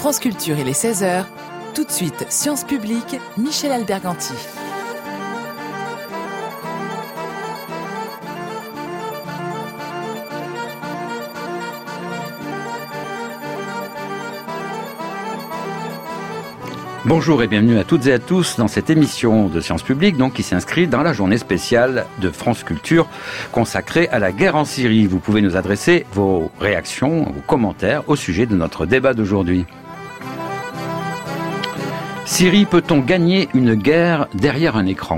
France Culture, il est 16h. Tout de suite, Sciences Publiques, Michel Alberganti. Bonjour et bienvenue à toutes et à tous dans cette émission de Sciences Publiques qui s'inscrit dans la journée spéciale de France Culture consacrée à la guerre en Syrie. Vous pouvez nous adresser vos réactions, vos commentaires au sujet de notre débat d'aujourd'hui. Syrie, peut-on gagner une guerre derrière un écran ?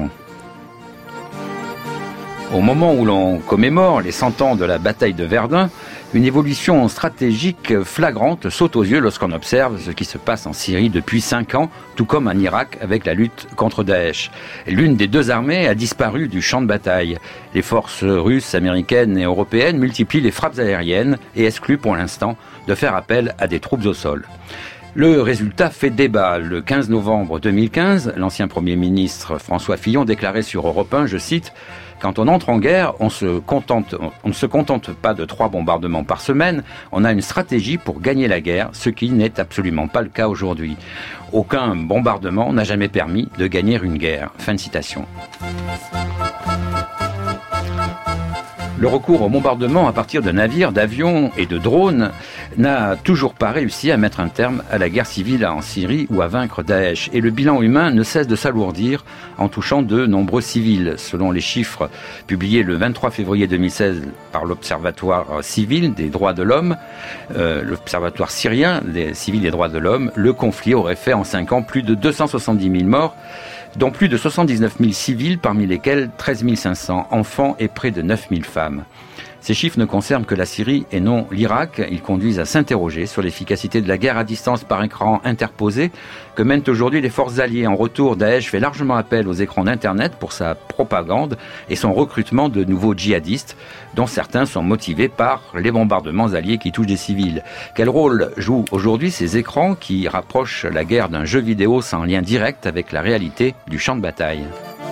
Au moment où l'on commémore les 100 ans de la bataille de Verdun, une évolution stratégique flagrante saute aux yeux lorsqu'on observe ce qui se passe en Syrie depuis 5 ans, tout comme en Irak avec la lutte contre Daesh. L'une des deux armées a disparu du champ de bataille. Les forces russes, américaines et européennes multiplient les frappes aériennes et excluent pour l'instant de faire appel à des troupes au sol. Le résultat fait débat. Le 15 novembre 2015, l'ancien Premier ministre François Fillon déclarait sur Europe 1, je cite, « Quand on entre en guerre, on ne se contente pas de 3 bombardements par semaine, on a une stratégie pour gagner la guerre, ce qui n'est absolument pas le cas aujourd'hui. Aucun bombardement n'a jamais permis de gagner une guerre. » Fin de citation. Le recours au bombardement à partir de navires, d'avions et de drones n'a toujours pas réussi à mettre un terme à la guerre civile en Syrie ou à vaincre Daesh. Et le bilan humain ne cesse de s'alourdir en touchant de nombreux civils. Selon les chiffres publiés le 23 février 2016 par l'Observatoire civil des droits de l'homme, l'Observatoire syrien des civils des droits de l'homme, le conflit aurait fait en 5 ans plus de 270 000 morts, dont plus de 79 000 civils, parmi lesquels 13 500 enfants et près de 9 000 femmes. Ces chiffres ne concernent que la Syrie et non l'Irak. Ils conduisent à s'interroger sur l'efficacité de la guerre à distance par écran interposé que mènent aujourd'hui les forces alliées. En retour, Daesh fait largement appel aux écrans d'Internet pour sa propagande et son recrutement de nouveaux djihadistes, dont certains sont motivés par les bombardements alliés qui touchent des civils. Quel rôle jouent aujourd'hui ces écrans qui rapprochent la guerre d'un jeu vidéo sans lien direct avec la réalité du champ de bataille ?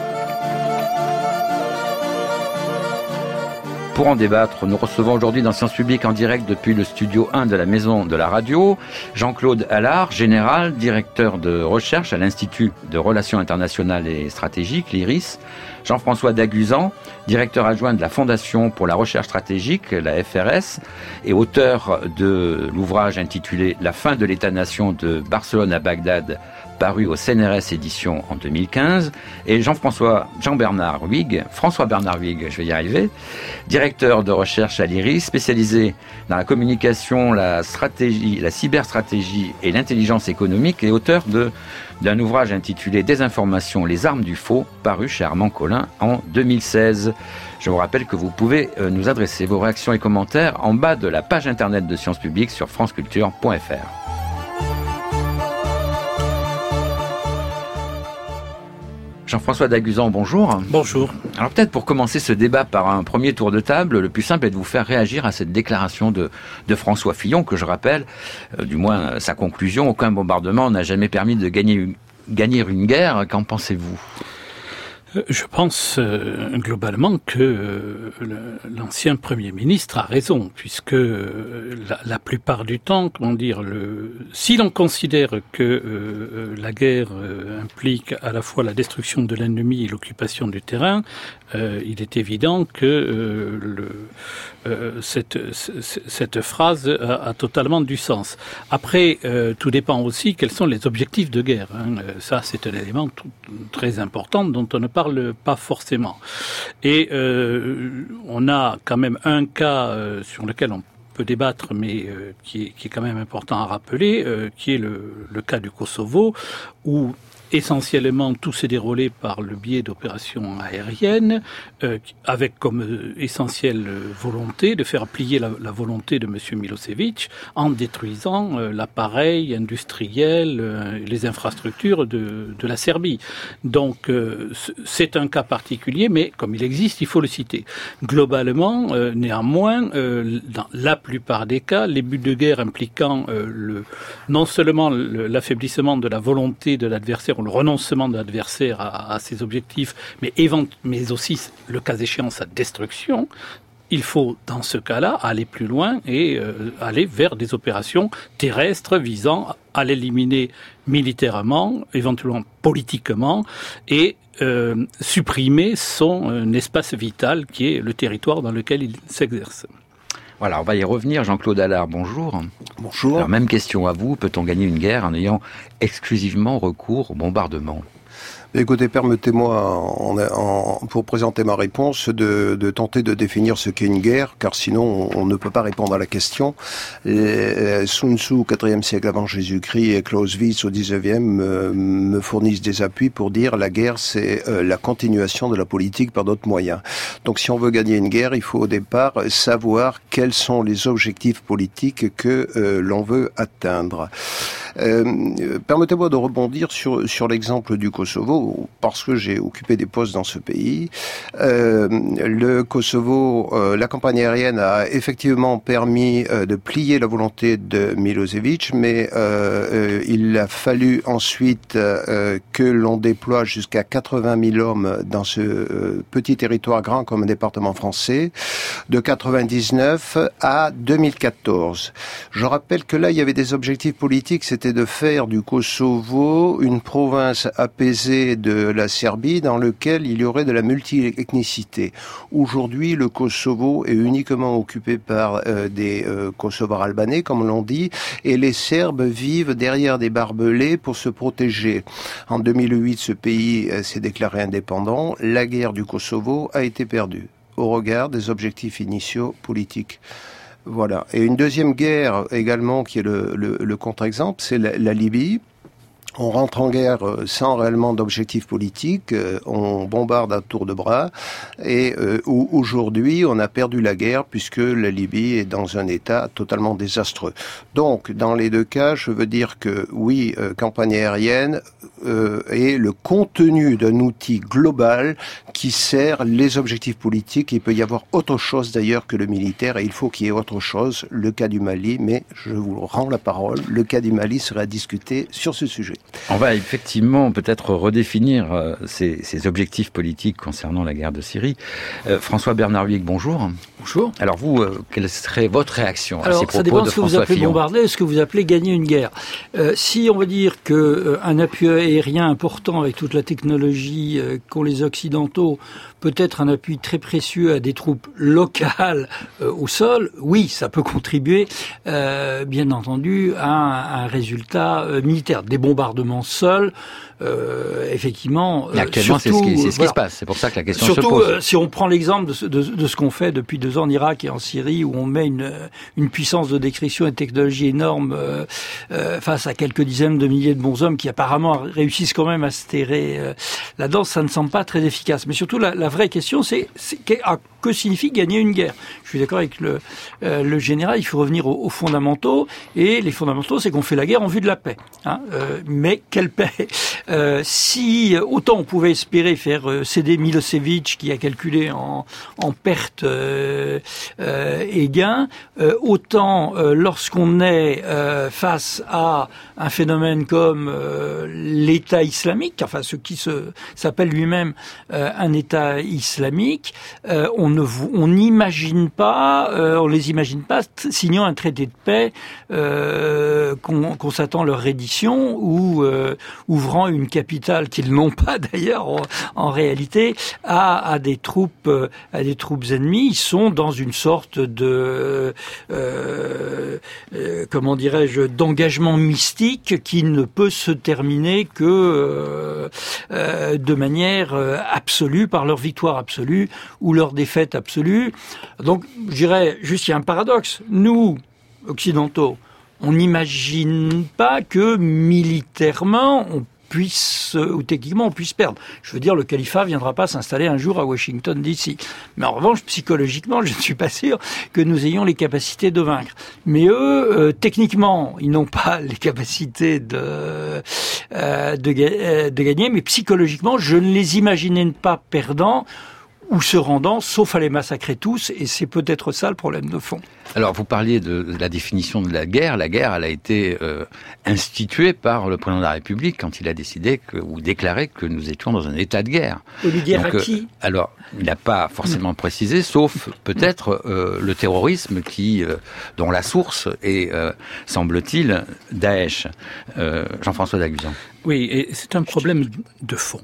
Pour en débattre, nous recevons aujourd'hui dans Sciences Publiques en direct depuis le studio 1 de la Maison de la Radio, Jean-Claude Allard, général, directeur de recherche à l'Institut de Relations Internationales et Stratégiques, l'IRIS, Jean-François Daguzan, directeur adjoint de la Fondation pour la Recherche Stratégique, la FRS, et auteur de l'ouvrage intitulé « La fin de l'État-nation de Barcelone à Bagdad », paru au CNRS édition en 2015, et François Bernard Huyghe, je vais y arriver, directeur de recherche à l'IRIS, spécialisé dans la communication, la stratégie, la cyberstratégie et l'intelligence économique, et auteur d'un ouvrage intitulé « Désinformation, les armes du faux », paru chez Armand Collin en 2016. Je vous rappelle que vous pouvez nous adresser vos réactions et commentaires en bas de la page internet de Sciences Publiques sur franceculture.fr. Jean-François Daguzan, bonjour. Bonjour. Alors peut-être pour commencer ce débat par un premier tour de table, le plus simple est de vous faire réagir à cette déclaration de François Fillon, que je rappelle, du moins sa conclusion, aucun bombardement n'a jamais permis de gagner une guerre. Qu'en pensez-vous ? Je pense globalement que l'ancien Premier ministre a raison, puisque la plupart du temps, si l'on considère que la guerre implique à la fois la destruction de l'ennemi et l'occupation du terrain, il est évident que cette phrase a totalement du sens. Après, tout dépend aussi quels sont les objectifs de guerre. Ça, c'est un élément très important dont on ne parle pas forcément. Et on a quand même un cas sur lequel on peut débattre, mais qui est quand même important à rappeler, qui est le cas du Kosovo, où essentiellement, tout s'est déroulé par le biais d'opérations aériennes, avec comme essentielle volonté de faire plier la volonté de M. Milosevic en détruisant l'appareil industriel, les infrastructures de la Serbie. Donc, c'est un cas particulier, mais comme il existe, il faut le citer. Globalement, néanmoins, dans la plupart des cas, les buts de guerre impliquant non seulement l'affaiblissement de la volonté de l'adversaire, le renoncement de l'adversaire à ses objectifs, mais aussi, le cas échéant, sa destruction, il faut, dans ce cas-là, aller plus loin et aller vers des opérations terrestres visant à l'éliminer militairement, éventuellement politiquement, et supprimer son espace vital qui est le territoire dans lequel il s'exerce. Voilà, on va y revenir. Jean-Claude Allard, bonjour. Bonjour. Alors, même question à vous. Peut-on gagner une guerre en ayant exclusivement recours au bombardement ? Écoutez, permettez-moi, pour présenter ma réponse, de tenter de définir ce qu'est une guerre, car sinon on ne peut pas répondre à la question. Sun Tzu, au IVe siècle avant Jésus-Christ, et Clausewitz, au XIXe, me fournissent des appuis pour dire la guerre, c'est la continuation de la politique par d'autres moyens. Donc si on veut gagner une guerre, il faut au départ savoir quels sont les objectifs politiques que l'on veut atteindre. Permettez-moi de rebondir sur l'exemple du Kosovo, parce que j'ai occupé des postes dans ce pays. Le Kosovo, la campagne aérienne a effectivement permis de plier la volonté de Milosevic, mais il a fallu ensuite que l'on déploie jusqu'à 80 000 hommes dans ce petit territoire grand comme un département français, de 99 à 2014. Je rappelle que là, il y avait des objectifs politiques, c'était de faire du Kosovo une province apaisée de la Serbie dans lequel il y aurait de la multi-ethnicité. Aujourd'hui, le Kosovo est uniquement occupé par des Kosovars albanais, comme l'on dit, et les Serbes vivent derrière des barbelés pour se protéger. En 2008, ce pays s'est déclaré indépendant. La guerre du Kosovo a été perdue au regard des objectifs initiaux politiques. Voilà. Et une deuxième guerre également qui est le contre-exemple, c'est la Libye. On rentre en guerre sans réellement d'objectif politique, on bombarde à tour de bras, et aujourd'hui on a perdu la guerre puisque la Libye est dans un état totalement désastreux. Donc dans les deux cas, je veux dire que oui, campagne aérienne est le contenu d'un outil global qui sert les objectifs politiques. Il peut y avoir autre chose d'ailleurs que le militaire, et il faut qu'il y ait autre chose, le cas du Mali, mais je vous rends la parole, le cas du Mali sera discuté sur ce sujet. On va effectivement peut-être redéfinir ces objectifs politiques concernant la guerre de Syrie. François Bernard Huyck, bonjour. Bonjour. Alors vous, quelle serait votre réaction à ces propos de François Fillon ? Ça dépend de ce que vous appelez bombarder, ce que vous appelez gagner une guerre. Si on va dire que un appui aérien important avec toute la technologie qu'ont les Occidentaux peut être un appui très précieux à des troupes locales au sol, oui, ça peut contribuer, bien entendu, à un résultat militaire. Des bombardements seuls, effectivement... actuellement, surtout, c'est ce qui se passe. C'est pour ça que la question se pose. Surtout, si on prend l'exemple de ce qu'on fait depuis 2 ans en Irak et en Syrie, où on met une puissance de décryption et de technologie énorme face à quelques dizaines de milliers de bons hommes qui apparemment réussissent quand même à se terrer là-dedans, ça ne semble pas très efficace. Mais surtout, la vraie question, c'est que signifie gagner une guerre. Je suis d'accord avec le général, il faut revenir aux fondamentaux, et les fondamentaux, c'est qu'on fait la guerre en vue de la paix. Mais quelle paix ? Si autant on pouvait espérer faire céder Milosevic, qui a calculé en pertes et gains, autant lorsqu'on est face à un phénomène comme l'État islamique, enfin ce qui s'appelle lui-même un État islamique, on n'imagine pas, on les imagine pas signant un traité de paix qu'on s'attend leur reddition ou ouvrant une capitale qu'ils n'ont pas d'ailleurs en réalité à des troupes ennemies. Ils sont dans une sorte de comment dirais-je, d'engagement mystique qui ne peut se terminer que de manière absolue, par leur victoire absolue ou leur défaite absolue. Donc, je dirais juste, il y a un paradoxe. Nous, occidentaux, on n'imagine pas que militairement on puisse, ou techniquement on puisse perdre. Je veux dire, le califat viendra pas s'installer un jour à Washington DC. Mais en revanche, psychologiquement, je ne suis pas sûr que nous ayons les capacités de vaincre. Mais eux, techniquement, ils n'ont pas les capacités de gagner, mais psychologiquement, je ne les imaginais pas perdants, ou se rendant, sauf à les massacrer tous, et c'est peut-être ça le problème de fond. Alors, vous parliez de la définition de la guerre. La guerre, elle a été instituée par le président de la République quand il a décidé ou déclaré que nous étions dans un état de guerre. Une guerre à qui ? Alors, il n'a pas forcément précisé, sauf peut-être le terrorisme dont la source est, semble-t-il, Daesh. Jean-François Daguzan. Oui, et c'est un problème de fond.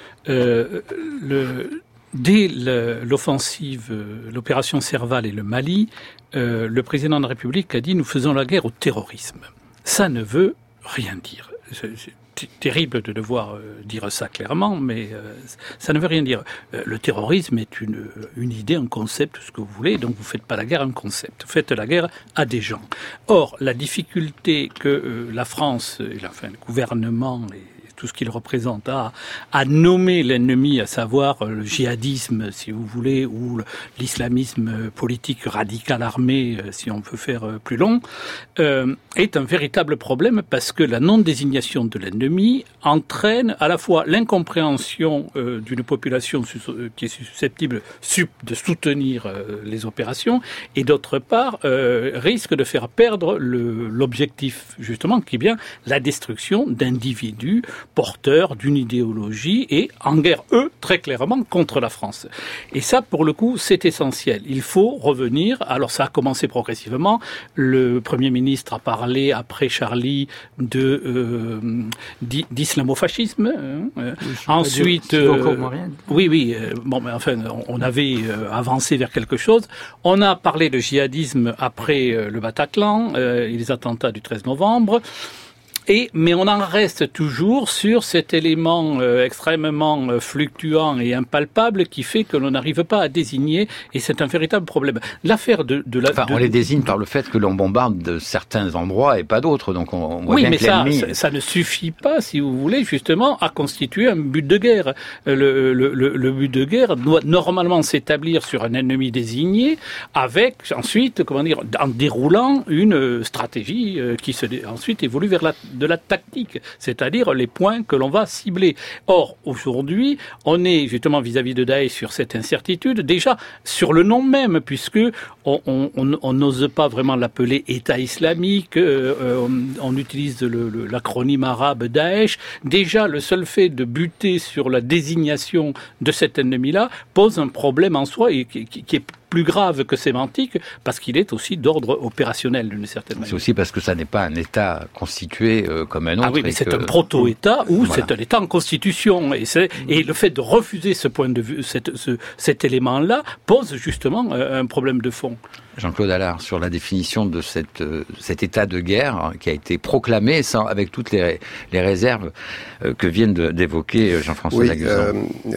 Dès l'offensive, l'opération Serval et le Mali, le président de la République a dit « nous faisons la guerre au terrorisme ». Ça ne veut rien dire. C'est terrible de devoir dire ça clairement, mais ça ne veut rien dire. Le terrorisme est une idée, un concept, ce que vous voulez, donc vous ne faites pas la guerre à un concept, vous faites la guerre à des gens. Or, la difficulté que la France, le gouvernement et tout ce qu'il représente à nommer l'ennemi, à savoir le djihadisme, si vous voulez, ou l'islamisme politique radical armé, si on peut faire plus long, est un véritable problème parce que la non-désignation de l'ennemi entraîne à la fois l'incompréhension d'une population qui est susceptible de soutenir les opérations et d'autre part risque de faire perdre l'objectif justement qui est bien la destruction d'individus porteurs d'une idéologie et en guerre, eux, très clairement, contre la France. Et ça, pour le coup, c'est essentiel. Il faut revenir. Alors, ça a commencé progressivement. Le Premier ministre a parlé, après Charlie, d'islamo-fascisme. Ensuite... oui. Bon, mais enfin, on avait avancé vers quelque chose. On a parlé de djihadisme après le Bataclan et les attentats du 13 novembre. Mais on en reste toujours sur cet élément extrêmement fluctuant et impalpable qui fait que l'on n'arrive pas à désigner, et c'est un véritable problème. L'affaire on les désigne par le fait que l'on bombarde de certains endroits et pas d'autres, donc on voit bien que l'ennemi... Oui, mais ça ne suffit pas, si vous voulez, justement, à constituer un but de guerre. Le but de guerre doit normalement s'établir sur un ennemi désigné, avec ensuite, en déroulant une stratégie qui ensuite évolue vers de la tactique, c'est-à-dire les points que l'on va cibler. Or, aujourd'hui, on est justement vis-à-vis de Daesh sur cette incertitude, déjà sur le nom même, puisque on n'ose pas vraiment l'appeler État islamique, on utilise l'acronyme arabe Daesh. Déjà, le seul fait de buter sur la désignation de cet ennemi-là pose un problème en soi et qui est plus grave que sémantique, parce qu'il est aussi d'ordre opérationnel d'une certaine manière. C'est aussi parce que ça n'est pas un État constitué comme un autre. Ah oui, mais c'est un proto-État ou c'est un État en constitution. Et le fait de refuser ce point de vue, cet élément-là, pose justement un problème de fond. Jean-Claude Allard, sur la définition de cet état de guerre qui a été proclamé avec toutes les réserves que viennent d'évoquer Jean-François Daguzan.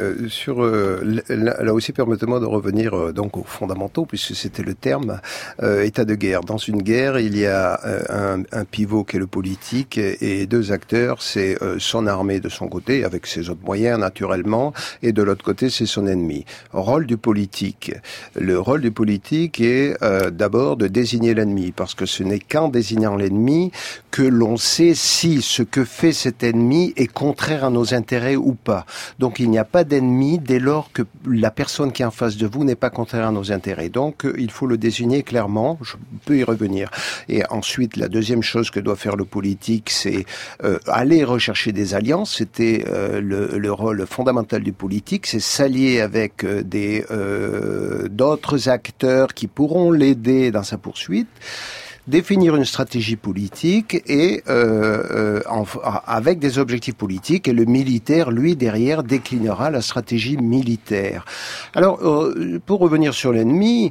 Là aussi, permettez-moi de revenir donc aux fondamentaux, puisque c'était le terme état de guerre. Dans une guerre, il y a un pivot qui est le politique et deux acteurs, c'est son armée de son côté, avec ses autres moyens naturellement, et de l'autre côté, c'est son ennemi. Rôle du politique. Le rôle du politique est d'abord de désigner l'ennemi, parce que ce n'est qu'en désignant l'ennemi que l'on sait si ce que fait cet ennemi est contraire à nos intérêts ou pas. Donc il n'y a pas d'ennemi dès lors que la personne qui est en face de vous n'est pas contraire à nos intérêts. Donc il faut le désigner clairement, je peux y revenir. Et ensuite, la deuxième chose que doit faire le politique, c'est aller rechercher des alliances. C'était le rôle fondamental du politique, c'est s'allier avec d'autres acteurs qui pourront l'aider dans sa poursuite, définir une stratégie politique et avec des objectifs politiques, et le militaire, lui, derrière, déclinera la stratégie militaire. Alors, pour revenir sur l'ennemi,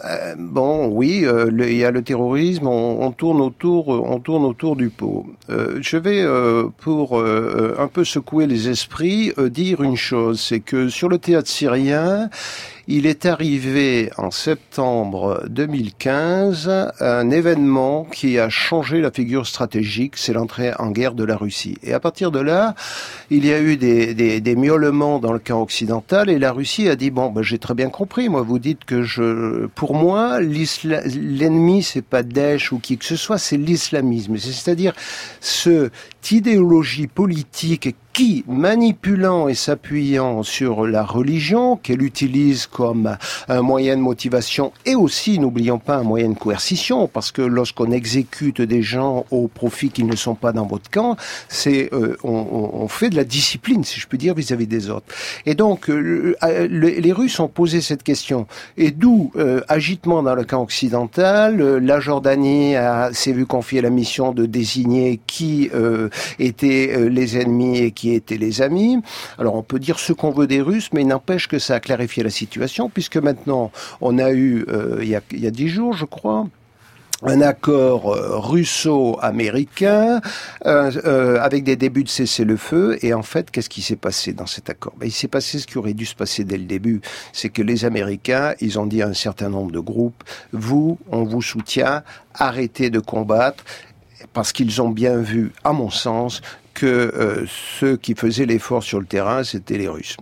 il y a le terrorisme, on tourne autour du pot. Je vais, pour un peu secouer les esprits, dire une chose, c'est que sur le théâtre syrien, il est arrivé en septembre 2015 un événement qui a changé la figure stratégique, c'est l'entrée en guerre de la Russie. Et à partir de là, il y a eu des miaulements dans le camp occidental et la Russie a dit j'ai très bien compris, moi vous dites que pour moi l'ennemi c'est pas Daesh ou qui que ce soit, c'est l'islamisme. C'est-à-dire cette idéologie politique qui, manipulant et s'appuyant sur la religion, qu'elle utilise comme un moyen de motivation et aussi, n'oublions pas, un moyen de coercition, parce que lorsqu'on exécute des gens au profit qu'ils ne sont pas dans votre camp, on fait de la discipline, si je puis dire, vis-à-vis des autres. Et donc, les Russes ont posé cette question. Et d'où, agitement dans le camp occidental, la Jordanie s'est vue confier la mission de désigner qui étaient les ennemis et qui étaient les amis. Alors on peut dire ce qu'on veut des Russes, mais il n'empêche que ça a clarifié la situation, puisque maintenant on a eu, il y a 10 jours je crois, un accord russo-américain avec des débuts de cessez-le-feu. Et en fait, qu'est-ce qui s'est passé dans cet accord ? Il s'est passé ce qui aurait dû se passer dès le début. C'est que les Américains, ils ont dit à un certain nombre de groupes, vous, on vous soutient, arrêtez de combattre, parce qu'ils ont bien vu, à mon sens, que ceux qui faisaient l'effort sur le terrain, c'était les Russes.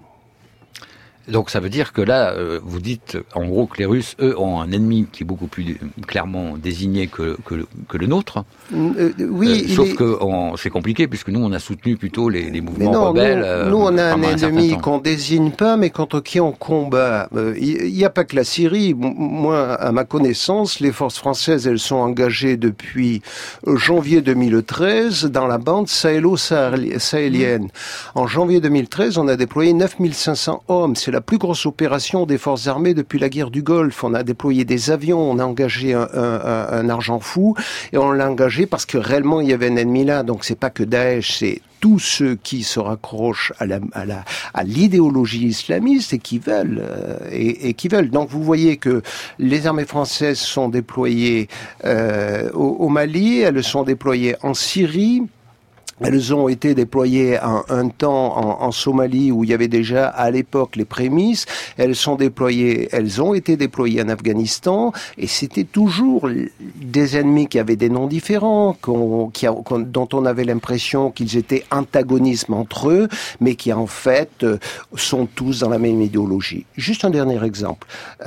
Donc ça veut dire que là, vous dites en gros que les Russes, eux, ont un ennemi qui est beaucoup plus clairement désigné que le nôtre. Oui. Sauf que c'est compliqué puisque nous, on a soutenu plutôt les mouvements rebelles. Nous, on a un ennemi qu'on désigne pas, mais contre qui on combat. Il n'y a pas que la Syrie. Moi, à ma connaissance, les forces françaises, elles sont engagées depuis janvier 2013 dans la bande sahélo-sahélienne. En janvier 2013, on a déployé 9500 hommes. C'est la plus grosse opération des forces armées depuis la guerre du Golfe. On a déployé des avions, on a engagé un argent fou, et on l'a engagé parce que réellement il y avait un ennemi là. Donc c'est pas que Daesh, c'est tous ceux qui se raccrochent à l'idéologie islamiste et qui veulent. Donc vous voyez que les armées françaises sont déployées au Mali, elles sont déployées en Syrie. Elles ont été déployées un temps en Somalie où il y avait déjà à l'époque les prémices. Elles ont été déployées en Afghanistan et c'était toujours des ennemis qui avaient des noms différents, dont on avait l'impression qu'ils étaient antagonismes entre eux, mais qui en fait sont tous dans la même idéologie. Juste un dernier exemple.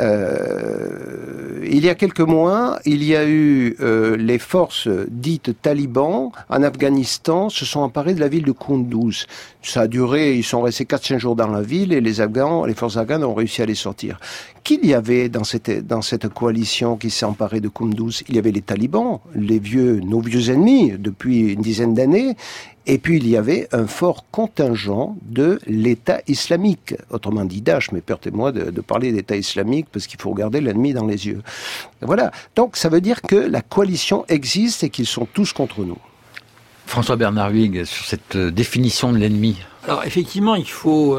Il y a quelques mois, il y a eu les forces dites talibans en Afghanistan se sont emparés de la ville de Kunduz. Ça a duré, ils sont restés 4-5 jours dans la ville et les forces afghanes ont réussi à les sortir. Qu'il y avait dans cette coalition qui s'est emparée de Kunduz? Il y avait les talibans, nos vieux ennemis depuis une dizaine d'années. Et puis il y avait un fort contingent de l'État islamique, autrement dit Daesh, mais permettez-moi de parler d'État islamique parce qu'il faut regarder l'ennemi dans les yeux. Voilà, donc ça veut dire que la coalition existe et qu'ils sont tous contre nous. François Bernard Huyghe, sur cette définition de l'ennemi. Alors effectivement, il faut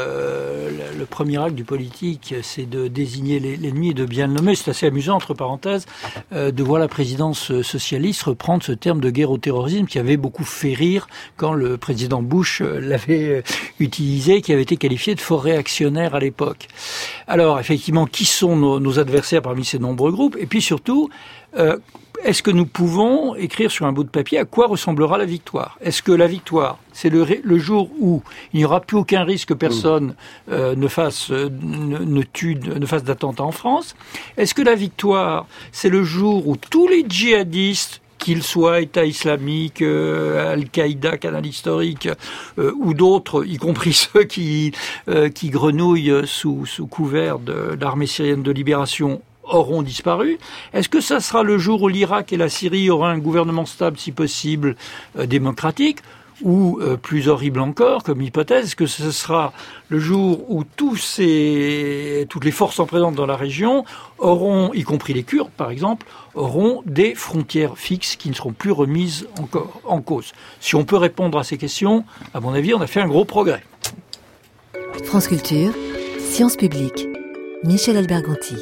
le premier acte du politique, c'est de désigner l'ennemi et de bien le nommer. C'est assez amusant, entre parenthèses, de voir la présidence socialiste reprendre ce terme de guerre au terrorisme qui avait beaucoup fait rire quand le président Bush l'avait utilisé, qui avait été qualifié de fort réactionnaire à l'époque. Alors effectivement, qui sont nos adversaires parmi ces nombreux groupes? Et puis surtout, est-ce que nous pouvons écrire sur un bout de papier à quoi ressemblera la victoire? Est-ce que la victoire, c'est le jour où il n'y aura plus aucun risque que personne ne fasse d'attentat en France? Est-ce que la victoire, c'est le jour où tous les djihadistes, qu'ils soient État islamique, Al-Qaïda, Canal historique, ou d'autres, y compris ceux qui grenouillent sous couvert de l'armée syrienne de libération, auront disparu? Est-ce que ça sera le jour où l'Irak et la Syrie auront un gouvernement stable, si possible, démocratique? Ou, plus horrible encore, comme hypothèse, est-ce que ce sera le jour où toutes les forces en présence dans la région auront, y compris les Kurdes par exemple, auront des frontières fixes qui ne seront plus remises encore en cause? Si on peut répondre à ces questions, à mon avis, on a fait un gros progrès. France Culture, Sciences Publiques, Michel Alberganti.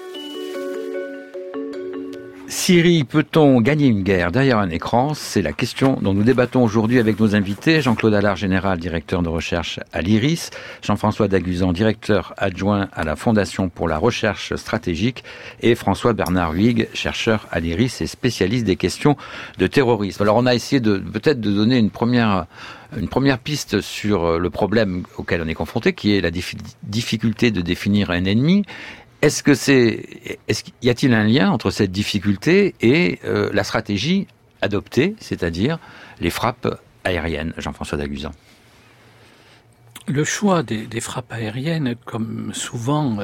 Syrie, peut-on gagner une guerre derrière un écran? C'est la question dont nous débattons aujourd'hui avec nos invités. Jean-Claude Allard, général, directeur de recherche à l'IRIS. Jean-François Daguzan, directeur adjoint à la Fondation pour la recherche stratégique. Et François Bernard Huyghe, chercheur à l'IRIS et spécialiste des questions de terrorisme. Alors on a essayé peut-être de donner une première piste sur le problème auquel on est confronté, qui est la difficulté de définir un ennemi. Y a-t-il un lien entre cette difficulté et la stratégie adoptée, c'est-à-dire les frappes aériennes, Jean-François Daguzan? Le choix des frappes aériennes, comme souvent,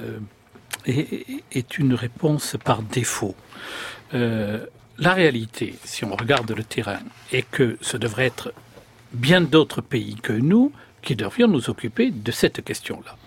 est une réponse par défaut. La réalité, si on regarde le terrain, est que ce devrait être bien d'autres pays que nous qui devrions nous occuper de cette question-là.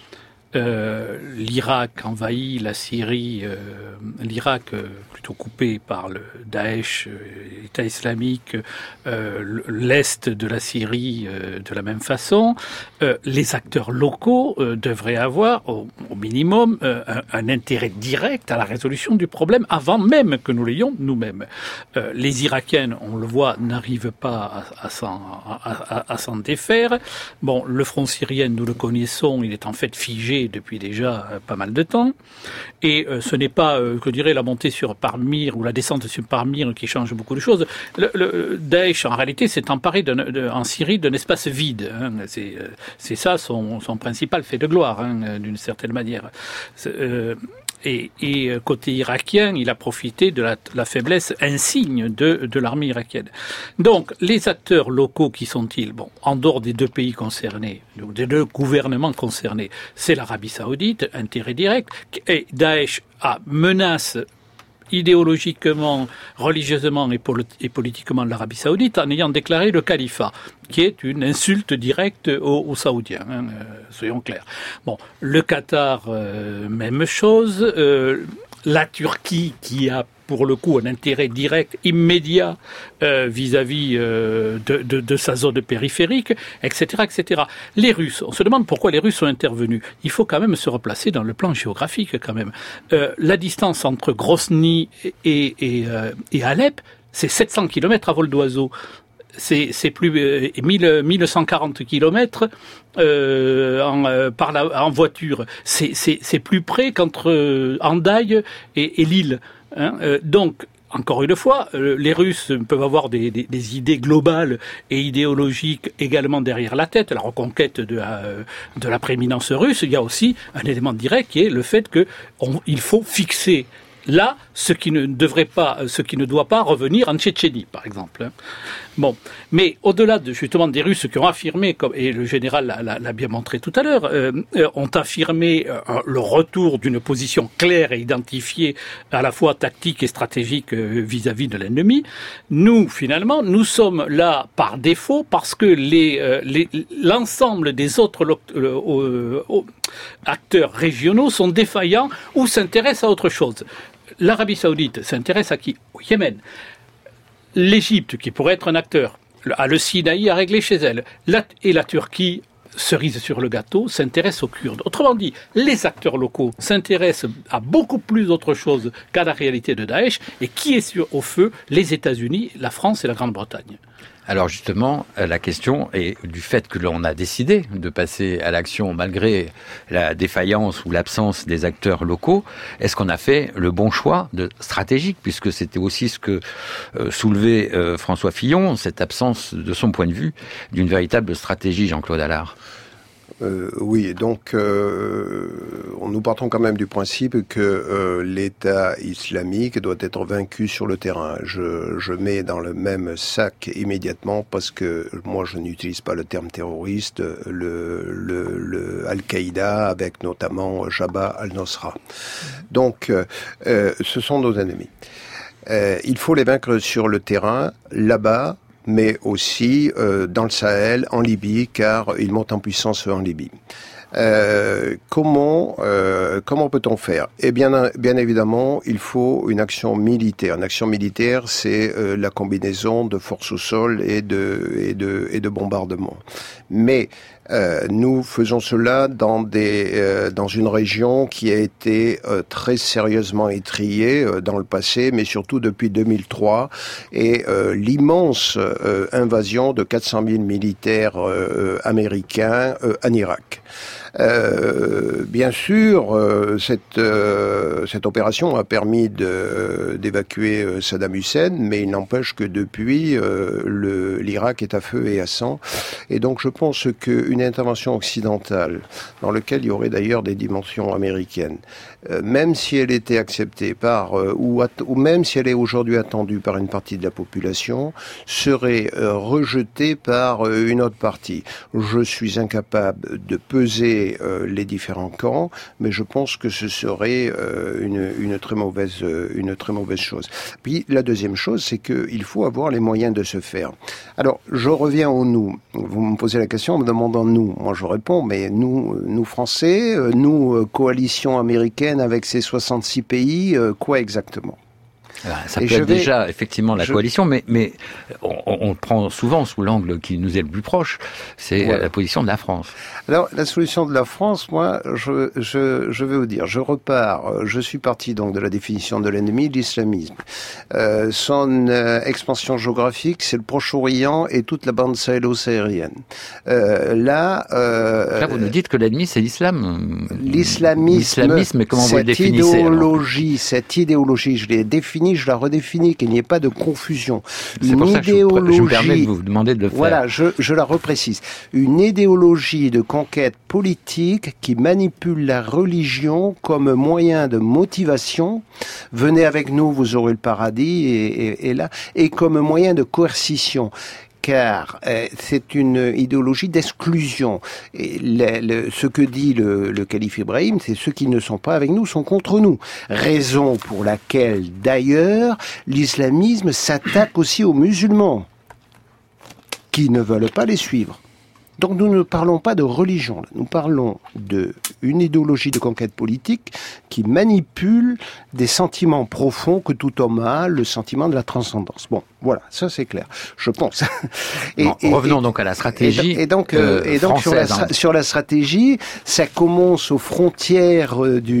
L'Irak envahit la Syrie, l'Irak plutôt coupé par le Daesh, l'État islamique, l'Est de la Syrie de la même façon. Les acteurs locaux devraient avoir au minimum un intérêt direct à la résolution du problème avant même que nous l'ayons nous-mêmes. Les Irakiennes, on le voit, n'arrivent pas à s'en défaire. Bon, le front syrien, nous le connaissons, il est en fait figé depuis déjà pas mal de temps. Et ce n'est pas, que dirais, la montée sur Parmir ou la descente sur Parmir qui change beaucoup de choses. Le Daesh, en réalité, s'est emparé en Syrie d'un espace vide. Hein. C'est ça son principal fait de gloire, hein, d'une certaine manière. Et côté irakien, il a profité de la faiblesse insigne de l'armée irakienne. Donc, les acteurs locaux, qui sont-ils? Bon, en dehors des deux pays concernés, des deux gouvernements concernés, c'est l'Arabie Saoudite, intérêt direct, et Daesh menace idéologiquement, religieusement et politiquement l'Arabie Saoudite en ayant déclaré le califat, qui est une insulte directe aux Saoudiens, hein, soyons clairs. Bon, le Qatar, même chose. La Turquie, qui a pour le coup un intérêt direct, immédiat vis-à-vis de sa zone périphérique, etc., etc. Les Russes, on se demande pourquoi les Russes sont intervenus. Il faut quand même se replacer dans le plan géographique quand même. La distance entre Grozny et Alep, c'est 700 km à vol d'oiseau. C'est plus 1140 km en voiture. C'est plus près qu'entre Hendaye et Lille. Hein, donc, encore une fois, les Russes peuvent avoir des idées globales et idéologiques également derrière la tête. La reconquête de la prééminence russe, il y a aussi un élément direct qui est le fait qu'il faut fixer là ce qui ne doit pas revenir en Tchétchénie, par exemple. Bon, mais au-delà justement des Russes qui ont affirmé, et le général l'a bien montré tout à l'heure, ont affirmé le retour d'une position claire et identifiée à la fois tactique et stratégique vis-à-vis de l'ennemi. Nous, finalement, nous sommes là par défaut parce que l'ensemble des autres acteurs régionaux sont défaillants ou s'intéressent à autre chose. L'Arabie Saoudite s'intéresse à qui? Au Yémen. L'Égypte, qui pourrait être un acteur, a le Sinaï à régler chez elle. Et la Turquie, cerise sur le gâteau, s'intéresse aux Kurdes. Autrement dit, les acteurs locaux s'intéressent à beaucoup plus d'autre chose qu'à la réalité de Daesh. Et qui est au feu? Les États-Unis, la France et la Grande-Bretagne. Alors justement, la question est du fait que l'on a décidé de passer à l'action malgré la défaillance ou l'absence des acteurs locaux. Est-ce qu'on a fait le bon choix stratégique, puisque c'était aussi ce que soulevait François Fillon, cette absence de son point de vue d'une véritable stratégie, Jean-Claude Allard? Oui, donc nous partons quand même du principe que l'État islamique doit être vaincu sur le terrain. Je mets dans le même sac immédiatement, parce que moi je n'utilise pas le terme terroriste, le Al-Qaïda, avec notamment Jabhat al-Nusra. Donc ce sont nos ennemis. Il faut les vaincre sur le terrain, là-bas, mais aussi dans le Sahel, en Libye, car ils montent en puissance en Libye. Comment peut-on faire? Eh bien évidemment, il faut une action militaire. Une action militaire, c'est la combinaison de forces au sol et de bombardements. Mais nous faisons cela dans une région qui a été très sérieusement étrillée dans le passé, mais surtout depuis 2003, et l'immense invasion de 400 000 militaires américains en Irak. Bien sûr, cette opération a permis d'évacuer Saddam Hussein, mais il n'empêche que depuis, l'Irak est à feu et à sang. Et donc je pense qu'une intervention occidentale, dans laquelle il y aurait d'ailleurs des dimensions américaines, même si elle était acceptée ou même si elle est aujourd'hui attendue par une partie de la population, serait rejetée par une autre partie. Je suis incapable de peser les différents camps, mais je pense que ce serait une très mauvaise chose. Puis la deuxième chose, c'est qu'il faut avoir les moyens de se faire. Alors, je reviens au nous. Vous me posez la question en me demandant nous. Moi, je réponds, mais nous Français, nous coalition américaine avec ses 66 pays, quoi exactement ? Ça peut être déjà effectivement la coalition, mais on prend souvent sous l'angle qui nous est le plus proche, c'est la position de la France. Alors la solution de la France, moi, je vais vous dire, je suis parti donc de la définition de l'ennemi, l'islamisme. Son expansion géographique, c'est le Proche-Orient et toute la bande sahélo-saharienne. Là, vous nous dites que l'ennemi c'est l'islam. L'islamisme, mais comment vous le définissez ? Cette idéologie, je l'ai définie, je la redéfinis, qu'il n'y ait pas de confusion. C'est pour ça que je me permets de vous demander de le faire. Voilà, je la reprécise. Une idéologie de conquête politique qui manipule la religion comme moyen de motivation. Venez avec nous, vous aurez le paradis, et comme moyen de coercition. Car c'est une idéologie d'exclusion. Et ce que dit le calife Ibrahim, c'est ceux qui ne sont pas avec nous sont contre nous. Raison pour laquelle, d'ailleurs, l'islamisme s'attaque aussi aux musulmans, qui ne veulent pas les suivre. Donc nous ne parlons pas de religion, nous parlons d'une idéologie de conquête politique qui manipule des sentiments profonds que tout homme a, le sentiment de la transcendance. Bon, voilà, ça c'est clair, je pense. Revenons donc à la stratégie. Et donc sur la stratégie, ça commence aux frontières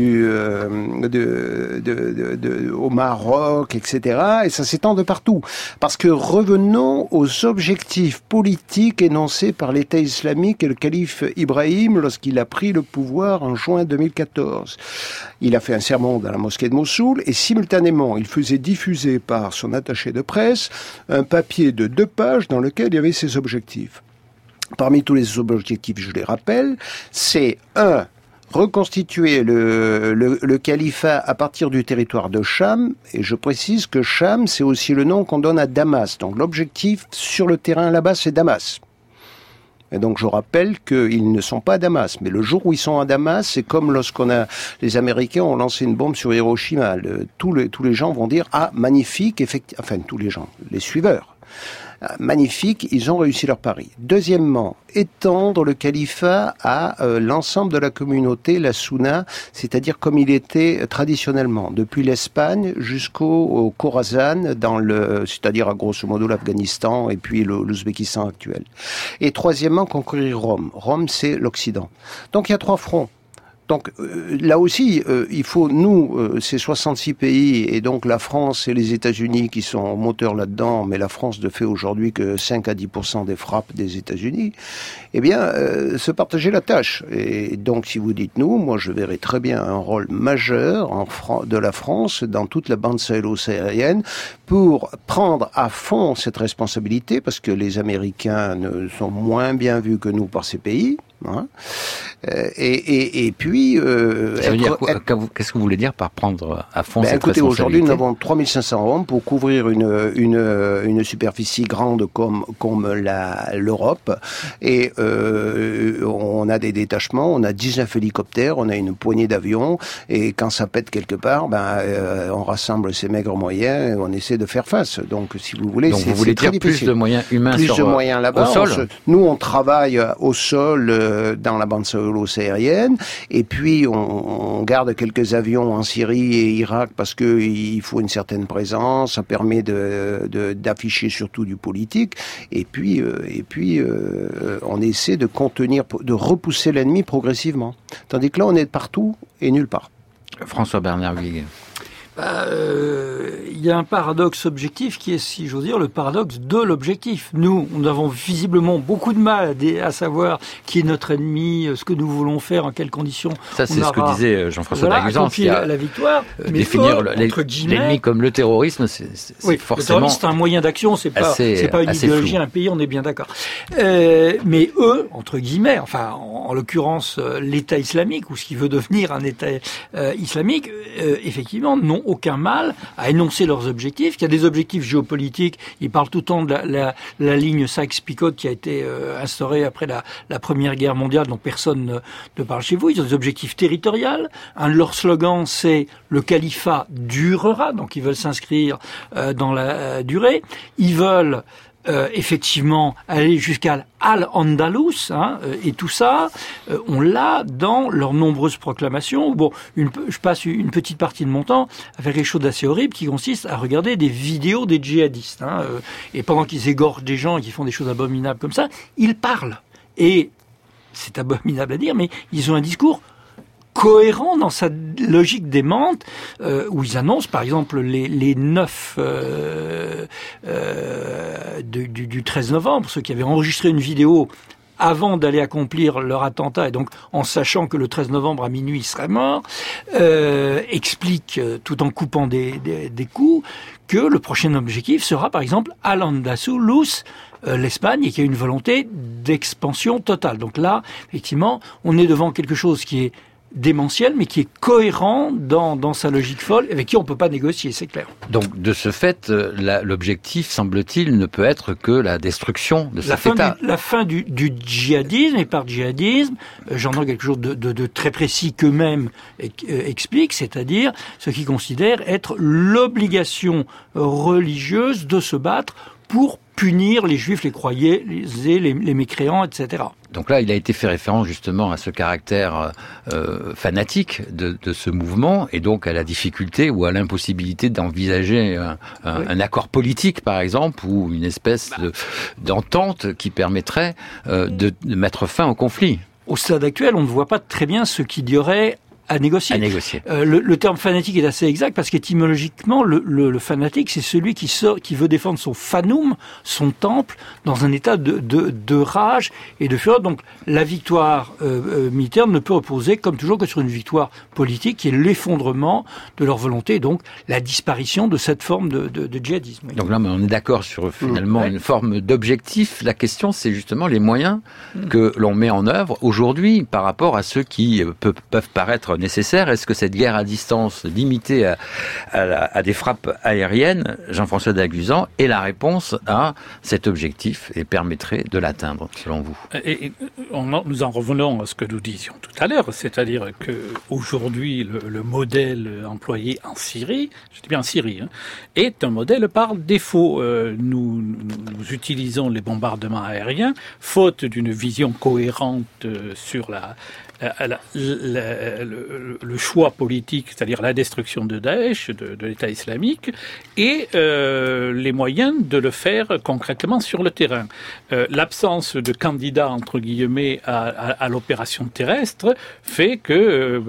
au Maroc, etc. Et ça s'étend de partout. Parce que revenons aux objectifs politiques énoncés par l'État islamique et le calife Ibrahim lorsqu'il a pris le pouvoir en juin 2014. Il a fait un sermon dans la mosquée de Mossoul et simultanément, il faisait diffuser par son attaché de presse un papier de 2 pages dans lequel il y avait ses objectifs. Parmi tous les objectifs, je les rappelle, c'est 1. Reconstituer le califat à partir du territoire de Cham, et je précise que Cham, c'est aussi le nom qu'on donne à Damas. Donc l'objectif sur le terrain là-bas, c'est Damas. Et donc je rappelle qu'ils ne sont pas à Damas, mais le jour où ils sont à Damas, c'est comme les Américains ont lancé une bombe sur Hiroshima. Tous les gens vont dire magnifique, enfin tous les gens, les suiveurs. Magnifique, ils ont réussi leur pari. Deuxièmement, étendre le califat à l'ensemble de la communauté, la Sunna, c'est-à-dire comme il était traditionnellement, depuis l'Espagne jusqu'au Khorasan, c'est-à-dire à grosso modo l'Afghanistan et puis l'Ouzbékistan actuel. Et troisièmement, conquérir Rome. Rome, c'est l'Occident. Donc il y a 3 fronts. Donc là aussi, il faut, ces 66 pays, et donc la France et les États-Unis qui sont moteurs là-dedans, mais la France ne fait aujourd'hui que 5 à 10% des frappes des États-Unis, eh bien, se partager la tâche. Et donc, si vous dites nous, moi je verrais très bien un rôle majeur de la France dans toute la bande sahélo-saharienne pour prendre à fond cette responsabilité, parce que les Américains sont moins bien vus que nous par ces pays. Hein. Et puis... ça veut dire quoi, qu'est-ce que vous voulez dire par prendre à fond cette écoutez, responsabilité ? Aujourd'hui, nous avons 3500 hommes pour couvrir une superficie grande comme l'Europe. Et on a des détachements, on a 19 hélicoptères, on a une poignée d'avions. Et quand ça pète quelque part, on rassemble ces maigres moyens et on essaie de faire face. Donc, si vous voulez, vous voulez dire plus de moyens humains là-bas, au sol. Nous, on travaille au sol dans la bande sahélo-saharienne, et puis on garde quelques avions en Syrie et Irak parce que il faut une certaine présence, ça permet d'afficher surtout du politique, et puis on essaie de contenir, de repousser l'ennemi progressivement. Tandis que là, on est partout et nulle part. François Bernard Huyghe. Il y a un paradoxe objectif qui est, si j'ose dire, le paradoxe de l'objectif. Nous avons visiblement beaucoup de mal à savoir qui est notre ennemi, ce que nous voulons faire, en quelles conditions. Ça, c'est ce que disait Jean-François Daguzan. La victoire. Définir l'ennemi comme le terrorisme, c'est forcément. Le terrorisme, c'est un moyen d'action, c'est pas une idéologie, un pays, on est bien d'accord. Mais eux, entre guillemets, enfin, en l'occurrence, l'État islamique, ou ce qui veut devenir un État islamique, effectivement, n'ont aucun mal à énoncer leurs objectifs. Il y a des objectifs géopolitiques. Ils parlent tout le temps de la ligne Sykes-Picot qui a été instaurée après la Première Guerre mondiale, dont personne ne parle chez vous. Ils ont des objectifs territoriaux. Un de leurs slogans, c'est le califat durera. Donc, ils veulent s'inscrire dans la durée. Ils veulent effectivement aller jusqu'à Al-Andalus, et tout ça, on l'a dans leurs nombreuses proclamations. Bon, je passe une petite partie de mon temps à faire quelque chose d'assez horrible qui consiste à regarder des vidéos des djihadistes. Et pendant qu'ils égorgent des gens et qu'ils font des choses abominables comme ça, ils parlent. Et c'est abominable à dire, mais ils ont un discours cohérent dans sa logique démente, où ils annoncent, par exemple, les 9 du 13 novembre, ceux qui avaient enregistré une vidéo avant d'aller accomplir leur attentat, et donc en sachant que le 13 novembre à minuit ils seraient morts, expliquent, tout en coupant des coups, que le prochain objectif sera, par exemple, Al-Andalus, l'Espagne, et qu'il y a une volonté d'expansion totale. Donc là, effectivement, on est devant quelque chose qui est démentiel, mais qui est cohérent dans sa logique folle, avec qui on ne peut pas négocier, c'est clair. Donc, de ce fait, l'objectif, semble-t-il, ne peut être que la destruction de cet État. La fin du djihadisme, et par djihadisme, j'entends quelque chose de très précis qu'eux-mêmes expliquent, c'est-à-dire ce qu'ils considèrent être l'obligation religieuse de se battre pour punir les juifs, les croyants, les mécréants, etc. Donc là, il a été fait référence justement à ce caractère fanatique de ce mouvement, et donc à la difficulté ou à l'impossibilité d'envisager un accord politique, par exemple, ou une espèce d'entente qui permettrait de mettre fin au conflit. Au stade actuel, on ne voit pas très bien ce qu'il y aurait à négocier. Le terme fanatique est assez exact parce qu'étymologiquement, le fanatique, c'est celui qui veut défendre son fanum, son temple, dans un état de rage et de fureur. Donc, la victoire militaire ne peut reposer, comme toujours, que sur une victoire politique, qui est l'effondrement de leur volonté, et donc la disparition de cette forme de djihadisme. Oui. Donc là, on est d'accord sur finalement une forme d'objectif. La question, c'est justement les moyens que l'on met en œuvre aujourd'hui par rapport à ceux qui peuvent paraître nécessaire. Est-ce que cette guerre à distance limitée à des frappes aériennes, Jean-François Daguzan, est la réponse à cet objectif et permettrait de l'atteindre, selon vous? Nous en revenons à ce que nous disions tout à l'heure, c'est-à-dire que aujourd'hui le modèle employé en Syrie, je dis bien en Syrie, est un modèle par défaut. Nous utilisons les bombardements aériens, faute d'une vision cohérente sur le choix politique, c'est-à-dire la destruction de Daesh, de l'État islamique, et les moyens de le faire concrètement sur le terrain. L'absence de candidats, entre guillemets, à l'opération terrestre fait que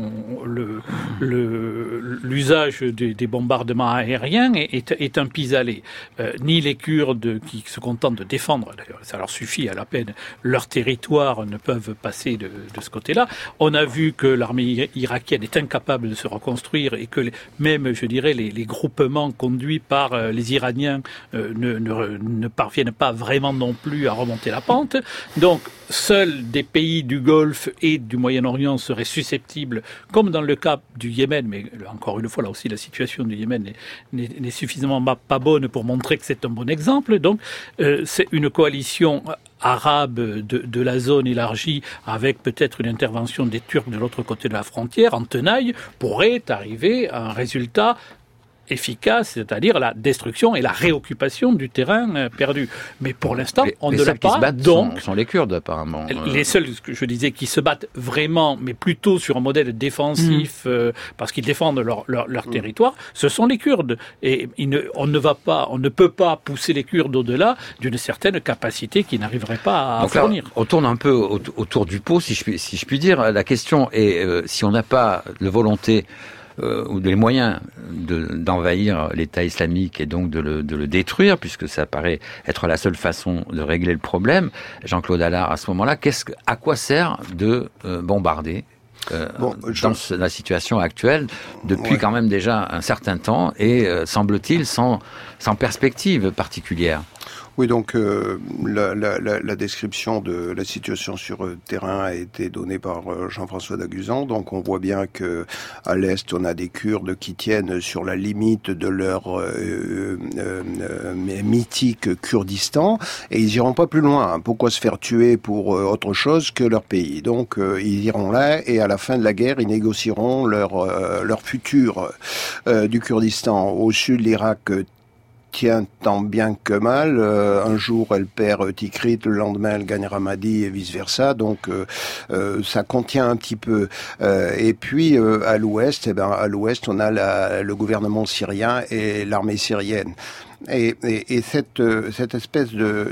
l'usage des bombardements aériens est un pis-aller. Ni les Kurdes qui se contentent de défendre, d'ailleurs, ça leur suffit à la peine, leur territoire, ne peuvent passer de ce côté-là. On a vu que l'armée irakienne est incapable de se reconstruire et que même, je dirais, les groupements conduits par les Iraniens ne parviennent pas vraiment non plus à remonter la pente. Donc, seuls des pays du Golfe et du Moyen-Orient seraient susceptibles, comme dans le cas du Yémen, mais encore une fois, là aussi, la situation du Yémen n'est suffisamment pas bonne pour montrer que c'est un bon exemple. Donc, c'est une coalition arabe de la zone élargie, avec peut-être une intervention des Turcs de l'autre côté de la frontière, en tenaille, pourrait arriver à un résultat efficace, c'est-à-dire la destruction et la réoccupation du terrain perdu. Mais pour l'instant, on ne l'a pas. Les seuls qui se battent donc sont les Kurdes, apparemment. Les seuls, je disais, qui se battent vraiment, mais plutôt sur un modèle défensif, parce qu'ils défendent leur territoire, ce sont les Kurdes. Et on ne peut pas pousser les Kurdes au-delà d'une certaine capacité qu'ils n'arriveraient pas à fournir. Là, on tourne un peu autour du pot, si je puis dire. La question est, si on n'a pas de volonté ou des moyens d'envahir l'État islamique et donc de le détruire, puisque ça paraît être la seule façon de régler le problème. Jean-Claude Allard, à ce moment-là, à quoi sert de bombarder dans la situation actuelle depuis quand même déjà un certain temps et semble-t-il sans perspective particulière? Oui, donc la description de la situation sur le terrain a été donnée par Jean-François Daguzan. Donc on voit bien que à l'est, on a des Kurdes qui tiennent sur la limite de leur mythique Kurdistan, et ils iront pas plus loin. Pourquoi se faire tuer pour autre chose que leur pays? Donc ils iront là, et à la fin de la guerre, ils négocieront leur futur du Kurdistan. Au sud, l'Irak tient tant bien que mal. Un jour, elle perd Tikrit, le lendemain, elle gagne Ramadi et vice-versa. Donc, ça contient un petit peu. Et puis, à l'ouest, on a le gouvernement syrien et l'armée syrienne. Et cette espèce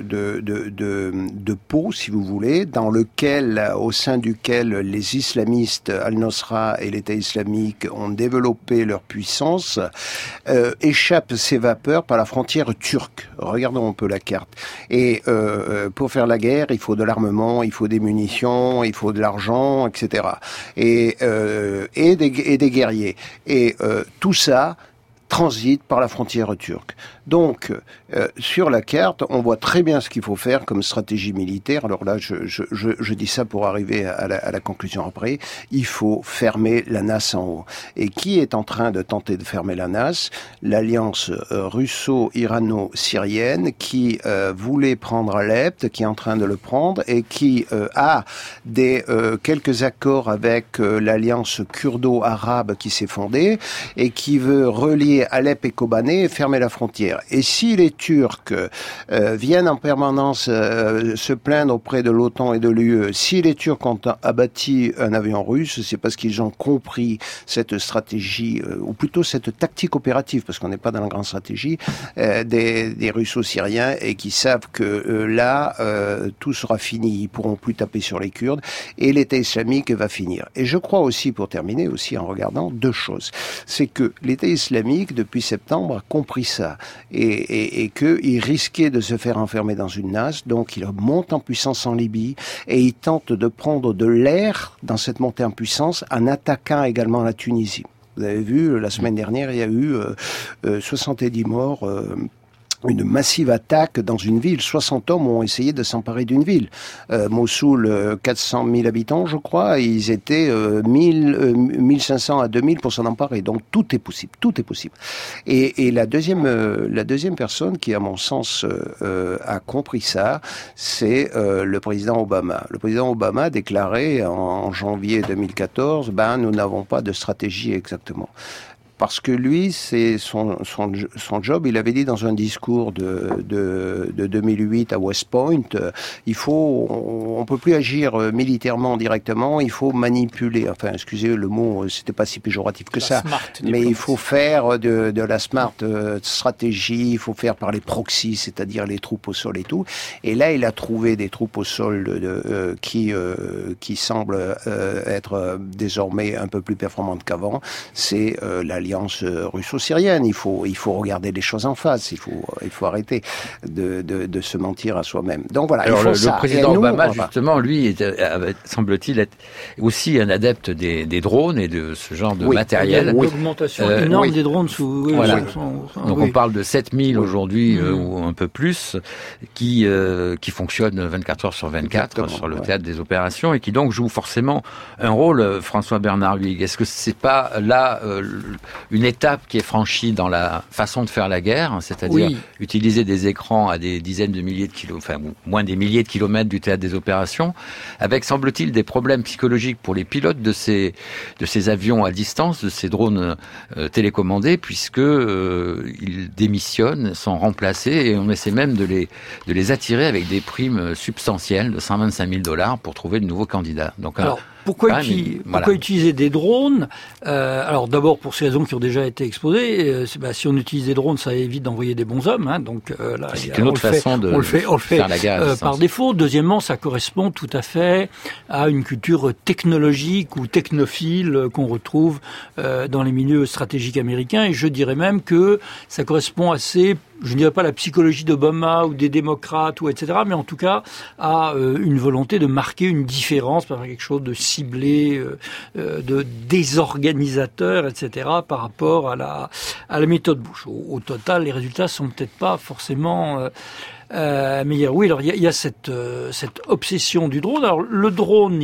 de pot, si vous voulez, au sein duquel les islamistes Al-Nosra et l'État islamique ont développé leur puissance, échappe ces vapeurs par la frontière turque. Regardons un peu la carte. Et pour faire la guerre, il faut de l'armement, il faut des munitions, il faut de l'argent, etc. Et des guerriers. Et tout ça transite par la frontière turque. Donc, sur la carte, on voit très bien ce qu'il faut faire comme stratégie militaire. Alors là, je dis ça pour arriver à la conclusion après. Il faut fermer la NAS en haut. Et qui est en train de tenter de fermer la NAS? L'alliance russo-irano-syrienne qui voulait prendre Alep, qui est en train de le prendre, et qui a quelques accords avec l'alliance kurdo-arabe qui s'est fondée, et qui veut relier Alep et Kobané et fermer la frontière. Et si les Turcs viennent en permanence se plaindre auprès de l'OTAN et de l'UE, si les Turcs ont abattu un avion russe, c'est parce qu'ils ont compris cette stratégie, ou plutôt cette tactique opérative, parce qu'on n'est pas dans la grande stratégie, des Russo-Syriens, et qui savent que là, tout sera fini, ils pourront plus taper sur les Kurdes, et l'État islamique va finir. Et je crois aussi, pour terminer aussi en regardant deux choses, c'est que l'État islamique, depuis septembre, a compris ça, et qu'il risquait de se faire enfermer dans une NAS, donc il monte en puissance en Libye, et il tente de prendre de l'air dans cette montée en puissance en attaquant également la Tunisie. Vous avez vu, la semaine dernière, il y a eu 70 morts, une massive attaque dans une ville. 60 hommes ont essayé de s'emparer d'une ville. Mossoul, 400 000 habitants, je crois, et ils étaient 1500 à 2000 pour s'en emparer. Donc tout est possible, tout est possible. Et la deuxième personne qui, à mon sens, a compris ça, c'est le président Obama. Le président Obama a déclaré en janvier 2014, nous n'avons pas de stratégie exactement. Parce que lui, c'est son job. Il avait dit dans un discours de 2008 à West Point, on peut plus agir militairement directement, il faut manipuler. Enfin, excusez le mot, c'était pas si péjoratif que ça. Mais il faut faire de la smart stratégie, il faut faire par les proxys, c'est-à-dire les troupes au sol et tout. Et là, il a trouvé des troupes au sol qui semblent être désormais un peu plus performantes qu'avant. C'est l'alliance russo-syrienne. Il faut regarder les choses en face. Il faut arrêter de se mentir à soi-même. Donc voilà. Alors le président Obama, justement, lui, semble-t-il être aussi un adepte des drones et de ce genre de matériel. Il y a une augmentation énorme des drones voilà. Donc on parle de 7000 aujourd'hui ou un peu plus qui fonctionnent 24 heures sur 24 sur le théâtre des opérations et qui donc jouent forcément un rôle. François Bernard Huyghe, est-ce que c'est pas là une étape qui est franchie dans la façon de faire la guerre, c'est-à-dire utiliser des écrans à des dizaines de milliers de kilomètres, enfin moins des milliers de kilomètres du théâtre des opérations, avec, semble-t-il, des problèmes psychologiques pour les pilotes de ces avions à distance, de ces drones télécommandés, puisque ils démissionnent, sont remplacés, et on essaie même de les attirer avec des primes substantielles de $125 000 pour trouver de nouveaux candidats. Donc Pourquoi utiliser des drones? Alors d'abord pour ces raisons qui ont déjà été exposées. Si on utilise des drones, ça évite d'envoyer des bonshommes. Donc là, c'est une autre façon de faire la guerre par défaut. Deuxièmement, ça correspond tout à fait à une culture technologique ou technophile qu'on retrouve dans les milieux stratégiques américains. Et je dirais même que ça correspond assez, je ne dirais pas la psychologie d'Obama ou des démocrates ou etc., mais en tout cas à une volonté de marquer une différence par quelque chose de ciblé, de désorganisateur, etc., par rapport à la méthode Bush. Au total, les résultats sont peut-être pas forcément meilleurs. Oui, alors il y a cette obsession du drone. Alors le drone,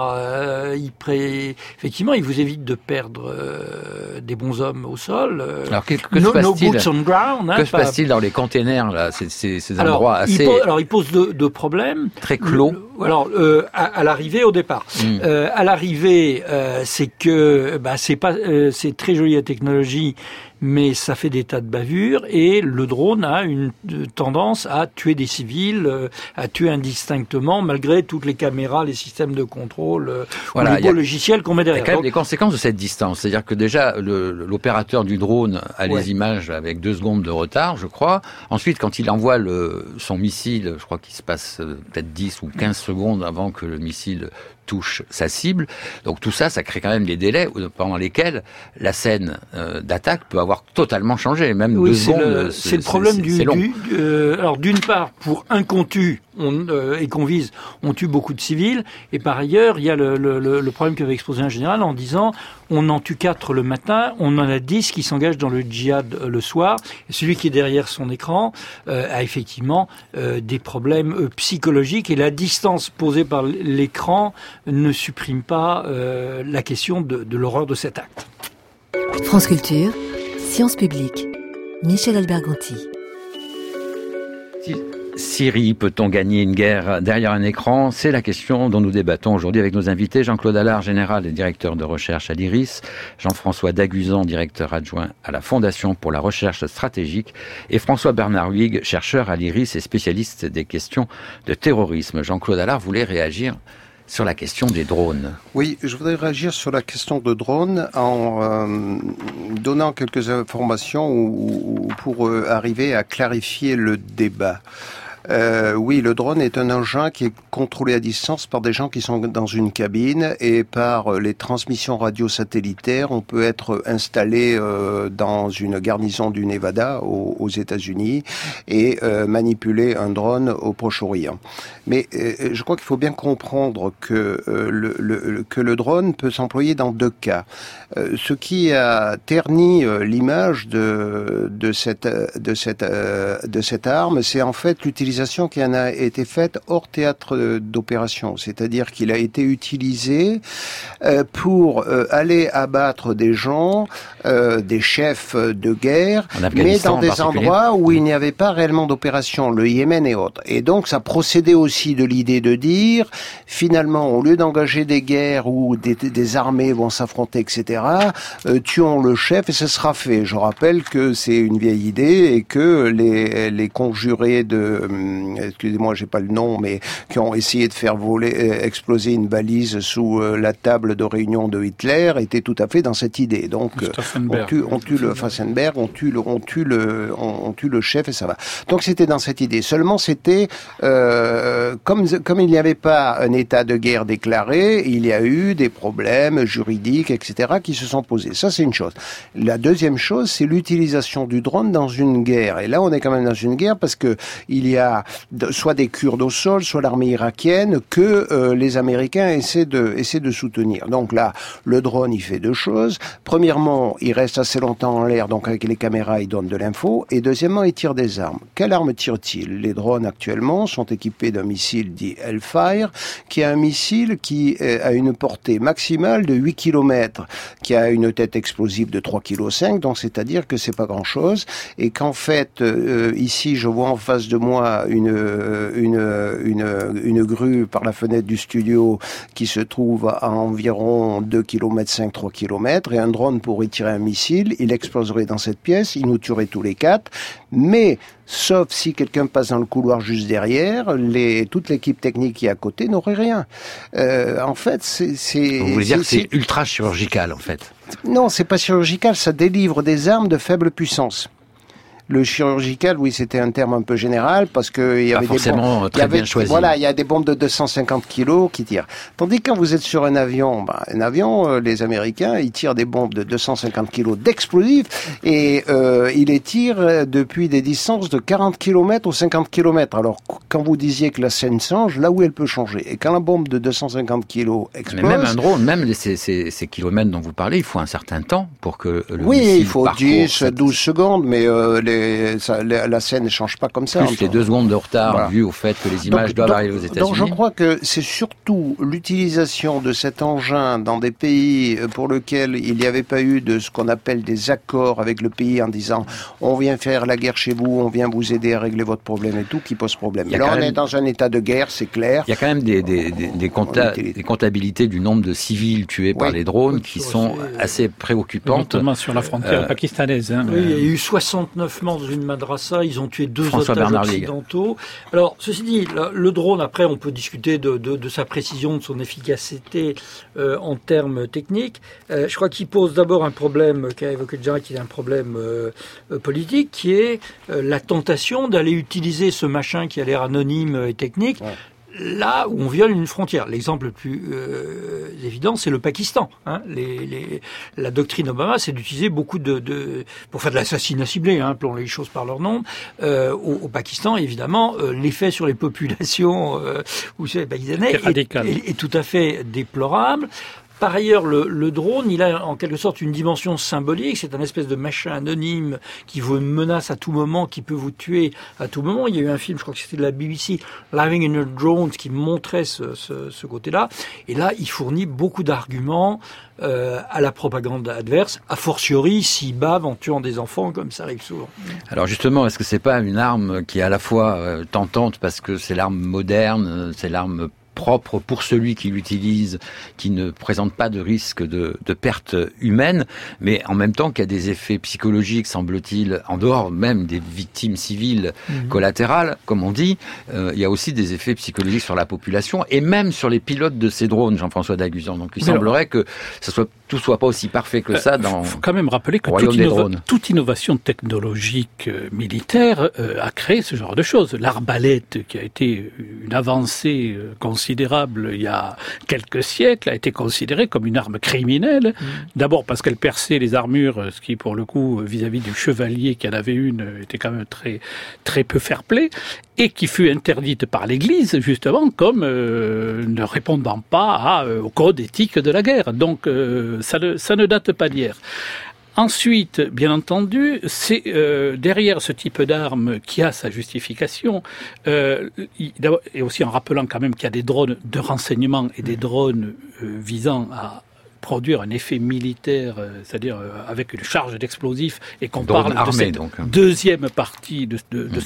effectivement, il vous évite de perdre des bons hommes au sol. Alors que se passe-t-il boots on ground, que se passe-t-il dans les containers là, ces endroits assez il pose deux problèmes. Très clos. À l'arrivée, au départ, à l'arrivée, c'est que c'est très joli la technologie, mais ça fait des tas de bavures et le drone a une tendance à tuer des civils, à tuer indistinctement, malgré toutes les caméras, les systèmes de contrôle, ou les beaux logiciels qu'on met derrière. Il y a quand même des conséquences de cette distance. C'est-à-dire que déjà, l'opérateur du drone a les images avec 2 secondes de retard, je crois. Ensuite, quand il envoie son missile, je crois qu'il se passe peut-être 10 ou 15 secondes avant que le missile touche sa cible. Donc tout ça crée quand même des délais pendant lesquels la scène d'attaque peut avoir totalement changé. Même 2 secondes, c'est le problème alors d'une part, pour un qu'on tue et qu'on vise, on tue beaucoup de civils. Et par ailleurs, il y a le problème qu'avait exposé un général en disant on en tue 4 le matin, on en a 10 qui s'engagent dans le djihad le soir. Et celui qui est derrière son écran a effectivement des problèmes psychologiques. Et la distance posée par l'écran ne supprime pas la question de l'horreur de cet acte. France Culture, Sciences Publiques, Michel Alberganti. Syrie, peut-on gagner une guerre derrière un écran? C'est la question dont nous débattons aujourd'hui avec nos invités. Jean-Claude Allard, général et directeur de recherche à l'IRIS. Jean-François Daguzan, directeur adjoint à la Fondation pour la recherche stratégique. Et François-Bernard Huyghe, chercheur à l'IRIS et spécialiste des questions de terrorisme. Jean-Claude Allard voulait réagir sur la question des drones. Oui, je voudrais réagir sur la question de drones en donnant quelques informations pour arriver à clarifier le débat. Oui, le drone est un engin qui est contrôlé à distance par des gens qui sont dans une cabine et par les transmissions radio-satellitaires. On peut être installé dans une garnison du Nevada aux États-Unis et manipuler un drone au Proche-Orient. Mais je crois qu'il faut bien comprendre que le drone peut s'employer dans 2 cas. Ce qui a terni l'image de cette arme, c'est en fait l'utilisation qui en a été faite hors théâtre d'opération, c'est-à-dire qu'il a été utilisé pour aller abattre des gens, des chefs de guerre, mais dans des endroits où il n'y avait pas réellement d'opération, le Yémen et autres. Et donc ça procédait aussi de l'idée de dire, finalement, au lieu d'engager des guerres où des armées vont s'affronter, etc., tuons le chef et ce sera fait. Je rappelle que c'est une vieille idée et que les conjurés excusez-moi, j'ai pas le nom, mais qui ont essayé de faire exploser une valise sous la table de réunion de Hitler étaient tout à fait dans cette idée. Donc, on tue le Fassenberg, on tue le chef et ça va. Donc c'était dans cette idée. Seulement c'était comme il n'y avait pas un état de guerre déclaré, il y a eu des problèmes juridiques, etc., qui se sont posés. Ça c'est une chose. La deuxième chose, c'est l'utilisation du drone dans une guerre. Et là, on est quand même dans une guerre parce que il y a soit des Kurdes au sol, soit l'armée irakienne que les Américains essaient de soutenir. Donc là, le drone, il fait 2 choses. Premièrement, il reste assez longtemps en l'air, donc avec les caméras, il donne de l'info. Et deuxièmement, il tire des armes. Quelle arme tire-t-il? Les drones actuellement sont équipés d'un missile dit Hellfire, qui est un missile qui a une portée maximale de 8 km, qui a une tête explosive de 3,5 kg, donc c'est-à-dire que c'est pas grand-chose. Et qu'en fait, ici, je vois en face de moi a une grue par la fenêtre du studio qui se trouve à environ 2 km 5, 3 km, et un drone pourrait tirer un missile, il exploserait dans cette pièce, il nous tuerait tous les 4, mais sauf si quelqu'un passe dans le couloir juste derrière, toute l'équipe technique qui est à côté n'aurait rien. En fait, Vous voulez dire que c'est ultra chirurgical, en fait? Non, c'est pas chirurgical, ça délivre des armes de faible puissance. Le chirurgical, oui, c'était un terme un peu général parce que il y avait forcément très bien choisi. Voilà, il y a des bombes de 250 kilos qui tirent. Tandis que quand vous êtes sur un avion, les Américains, ils tirent des bombes de 250 kilos d'explosifs et ils les tirent depuis des distances de 40 km ou 50 km. Alors, quand vous disiez que la scène change, là où elle peut changer. Et quand la bombe de 250 kilos explose... Mais même un drone, même ces kilomètres dont vous parlez, il faut un certain temps pour que le oui, missile il faut 10, 12 secondes, mais la scène ne change pas comme ça. Plus les 2 secondes de retard dû au fait que les images doivent arriver aux États-Unis. Donc je crois que c'est surtout l'utilisation de cet engin dans des pays pour lesquels il n'y avait pas eu de ce qu'on appelle des accords avec le pays en disant on vient faire la guerre chez vous, on vient vous aider à régler votre problème et tout, qui pose problème. Là on est dans un état de guerre, c'est clair. Il y a quand même des comptabilités du nombre de civils tués par les drones qui sont assez préoccupantes. Notamment sur la frontière pakistanaise. Oui, il y a eu 69 morts dans une madrasa, ils ont tué 2 otages occidentaux. Alors, ceci dit, le drone, après, on peut discuter de sa précision, de son efficacité en termes techniques. Je crois qu'il pose d'abord un problème qu'a évoqué déjà, qui est un problème politique, qui est la tentation d'aller utiliser ce machin qui a l'air anonyme et technique. Ouais. Là où on viole une frontière. L'exemple le plus évident, c'est le Pakistan. Hein. La doctrine Obama, c'est d'utiliser beaucoup pour faire de l'assassinat ciblé, hein, appelons les choses par leur nom. Au Pakistan, évidemment, l'effet sur les populations ou sur les Pakistanais est tout à fait déplorable. Par ailleurs, le drone, il a en quelque sorte une dimension symbolique. C'est un espèce de machin anonyme qui vous menace à tout moment, qui peut vous tuer à tout moment. Il y a eu un film, je crois que c'était de la BBC, Living in a Drone, qui montrait ce côté-là. Et là, il fournit beaucoup d'arguments à la propagande adverse, a fortiori s'il bave en tuant des enfants, comme ça arrive souvent. Alors justement, est-ce que c'est pas une arme qui est à la fois tentante parce que c'est l'arme moderne, c'est l'arme propre pour celui qui l'utilise, qui ne présente pas de risque de perte humaine, mais en même temps qu'il y a des effets psychologiques, semble-t-il, en dehors même des victimes civiles collatérales, comme on dit, il y a aussi des effets psychologiques sur la population et même sur les pilotes de ces drones, Jean-François Daguzan. Donc il semblerait que tout soit pas aussi parfait que ça dans. Il faut quand même rappeler que toute innovation technologique militaire a créé ce genre de choses. L'arbalète, qui a été une avancée considérable il y a quelques siècles, a été considérée comme une arme criminelle. D'abord parce qu'elle perçait les armures, ce qui pour le coup vis-à-vis du chevalier qui en avait une était quand même très très peu fair-play, et qui fut interdite par l'Église justement comme ne répondant pas au code éthique de la guerre. Donc ça ne date pas d'hier. Ensuite, bien entendu, c'est derrière ce type d'arme qui a sa justification, et aussi en rappelant quand même qu'il y a des drones de renseignement et des drones visant à produire un effet militaire, c'est-à-dire avec une charge d'explosifs, et qu'on parle de cette deuxième partie, de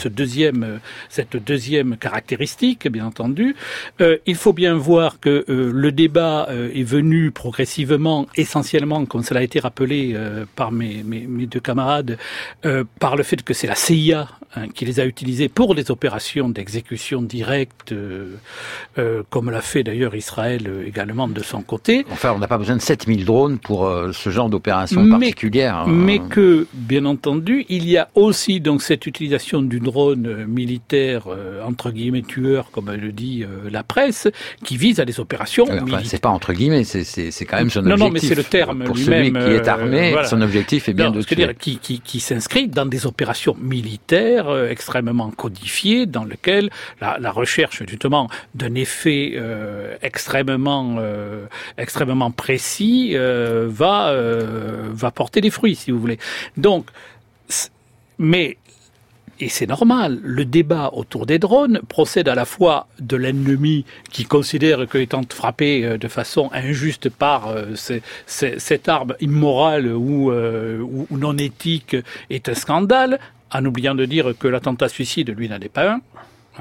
cette deuxième caractéristique, bien entendu. Il faut bien voir que le débat est venu progressivement, essentiellement, comme cela a été rappelé par mes 2 camarades, par le fait que c'est la CIA qui les a utilisés pour des opérations d'exécution directe, comme l'a fait d'ailleurs Israël également de son côté. Enfin, on n'a pas besoin de 7000 drones pour ce genre d'opération particulière. Mais que, bien entendu, il y a aussi donc cette utilisation du drone militaire, entre guillemets tueur, comme le dit la presse, qui vise à des opérations militaires. C'est pas entre guillemets, c'est quand même son objectif. Non, mais c'est le terme pour lui-même. Celui qui est armé, voilà. Son objectif est bien de tuer. C'est-à-dire qui s'inscrit dans des opérations militaires extrêmement codifiées, dans lesquelles la recherche justement d'un effet extrêmement précis va porter des fruits, si vous voulez. Donc, et c'est normal, le débat autour des drones procède à la fois de l'ennemi qui considère qu'étant frappé de façon injuste par cette arme immorale ou non éthique est un scandale, en oubliant de dire que l'attentat suicide, lui, n'en est pas un.